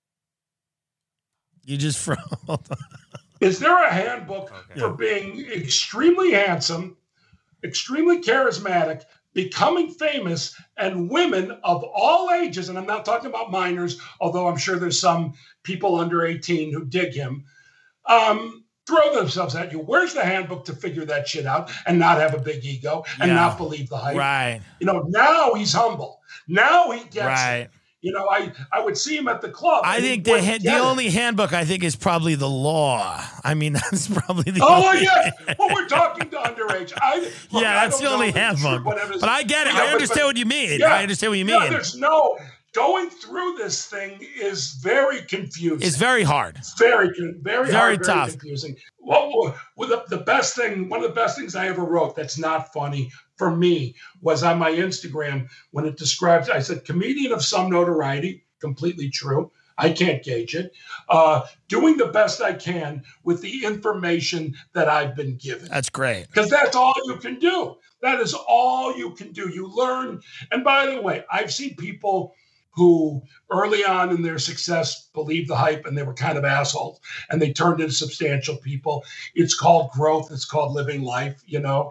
You just froze. Is there a handbook for being extremely handsome, extremely charismatic, becoming famous, and women of all ages, and I'm not talking about minors, although I'm sure there's some people under 18 who dig him, throw themselves at you? Where's the handbook to figure that shit out and not have a big ego and not believe the hype? Right. Now he's humble. Now he gets it. You know, I would see him at the club. I think the only handbook I think is probably the law. I mean, that's probably the only. Yeah. Well, we're talking to underage. That's the only handbook. But I get it. I understand what you mean. I understand what you mean. There's going through this thing is very confusing. It's very hard. It's very hard, tough. Very confusing. Well, the best thing, one of the best things I ever wrote that's not funny for me was on my Instagram when it describes, I said, comedian of some notoriety, completely true. I can't gauge it. Doing the best I can with the information that I've been given. That's great. Because that's all you can do. That is all you can do. You learn. And by the way, I've seen people who early on in their success believed the hype and they were kind of assholes and they turned into substantial people. It's called growth. It's called living life, you know.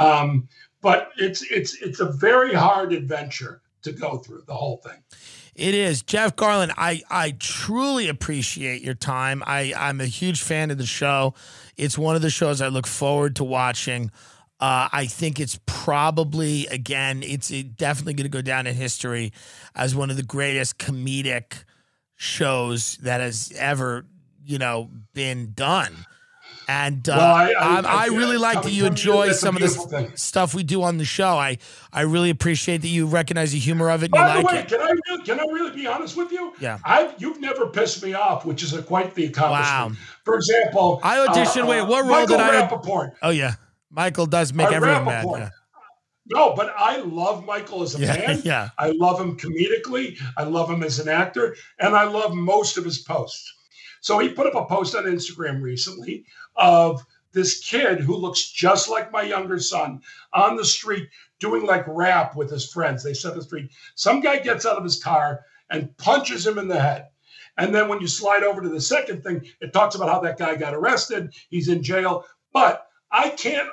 But it's a very hard adventure to go through the whole thing. It is. Jeff Garlin, I truly appreciate your time. I'm a huge fan of the show. It's one of the shows I look forward to watching. I think it's probably, again, it's definitely going to go down in history as one of the greatest comedic shows that has ever, been done. And I really like that you enjoy some of the stuff we do on the show. I really appreciate that you recognize the humor of it. And By you the like way, it. Can I really be honest with you? Yeah. You've never pissed me off, which is quite the accomplishment. Wow. For example, I auditioned. What role Michael did I? Rappaport. Oh yeah, Michael does make everyone mad. Yeah. No, but I love Michael as a man. Yeah. I love him comedically. I love him as an actor, and I love most of his posts. So he put up a post on Instagram recently of this kid who looks just like my younger son on the street doing like rap with his friends. They set the street. Some guy gets out of his car and punches him in the head. And then when you slide over to the second thing, it talks about how that guy got arrested. He's in jail. But I can't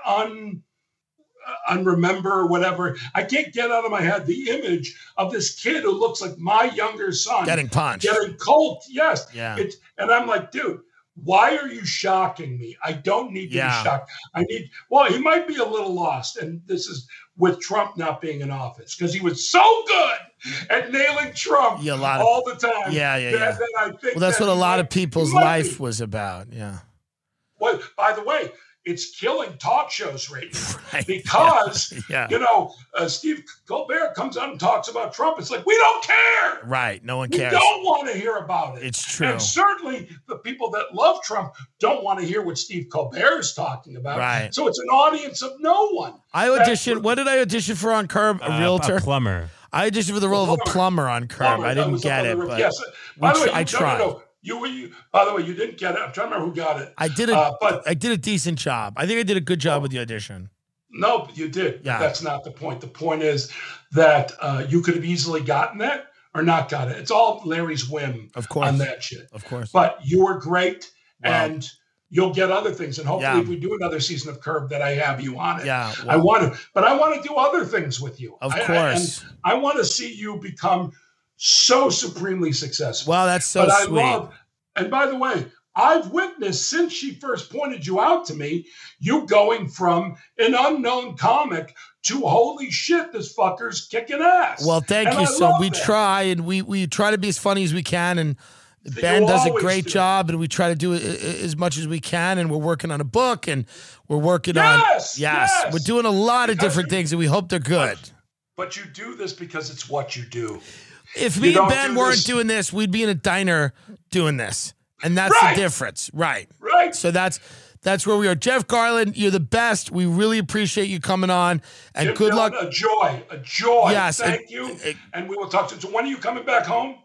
unremember or whatever. I can't get out of my head the image of this kid who looks like my younger son. Getting punched. Getting cold. Yes. Yeah. And I'm like, dude, why are you shocking me? I don't need to be shocked. He might be a little lost. And this is with Trump not being in office because he was so good at nailing Trump all the time. Yeah. That I think that's what a lot of people's life was about. Yeah. Well, by the way, it's killing talk shows right now because, Steve Colbert comes out and talks about Trump. It's like, we don't care. Right. No one cares. We don't want to hear about it. It's true. And certainly the people that love Trump don't want to hear what Steve Colbert is talking about. Right. So it's an audience of no one. I auditioned. What did I audition for on Curb? A realtor? A plumber. I auditioned for the role of a plumber on Curb. I didn't get it, but yes. By the way, I tried. By the way, you didn't get it. I'm trying to remember who got it. I did I did a decent job. I think I did a good job with the audition. No, you did. Yeah. That's not the point. The point is that you could have easily gotten that or not got it. It's all Larry's whim on that shit. Of course. But you were great, and you'll get other things. And hopefully if we do another season of Curb that I have you on it. Yeah. I want to do other things with you. Of course. I want to see you become so supremely successful. Wow, that's so sweet. And by the way, I've witnessed since she first pointed you out to me, you going from an unknown comic to holy shit, this fucker's kicking ass. Well, thank you. So we try and we try to be as funny as we can, and Ben does a great job, and we try to do it as much as we can, and we're working on a book, and we're working on we're doing a lot of different things, and we hope they're good. But you do this because it's what you do. If me and Ben weren't doing this, we'd be in a diner doing this. And that's the difference. Right. So that's where we are. Jeff Garlin, you're the best. We really appreciate you coming on. And good luck. A joy. Yes. Thank you. And we will talk to you. So when are you coming back home?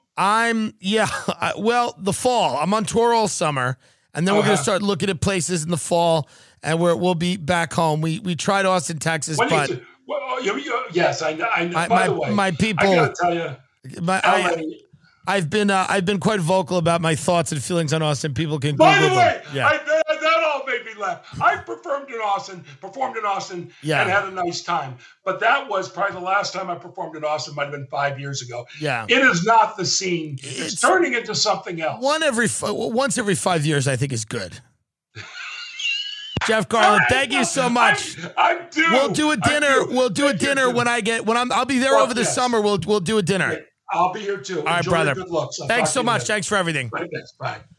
The fall. I'm on tour all summer. And then we're going to start looking at places in the fall. And we'll be back home. We tried Austin, Texas. Yes, I know. By the way, my people. I got to tell you. I've been quite vocal about my thoughts and feelings on Austin. People can By the way, that all made me laugh. I performed in Austin, and had a nice time. But that was probably the last time I performed in Austin. Might have been 5 years ago. Yeah, it is not the scene. It's turning into something else. Once every 5 years, I think is good. Jeff Garlin, thank you so much. I'm due. We'll do a dinner. We'll do a dinner when I'll be there over the summer. We'll do a dinner. I'll be here too. All right, Enjoy brother. Good looks. Thanks so much. Thanks for everything. Right, thanks. Bye.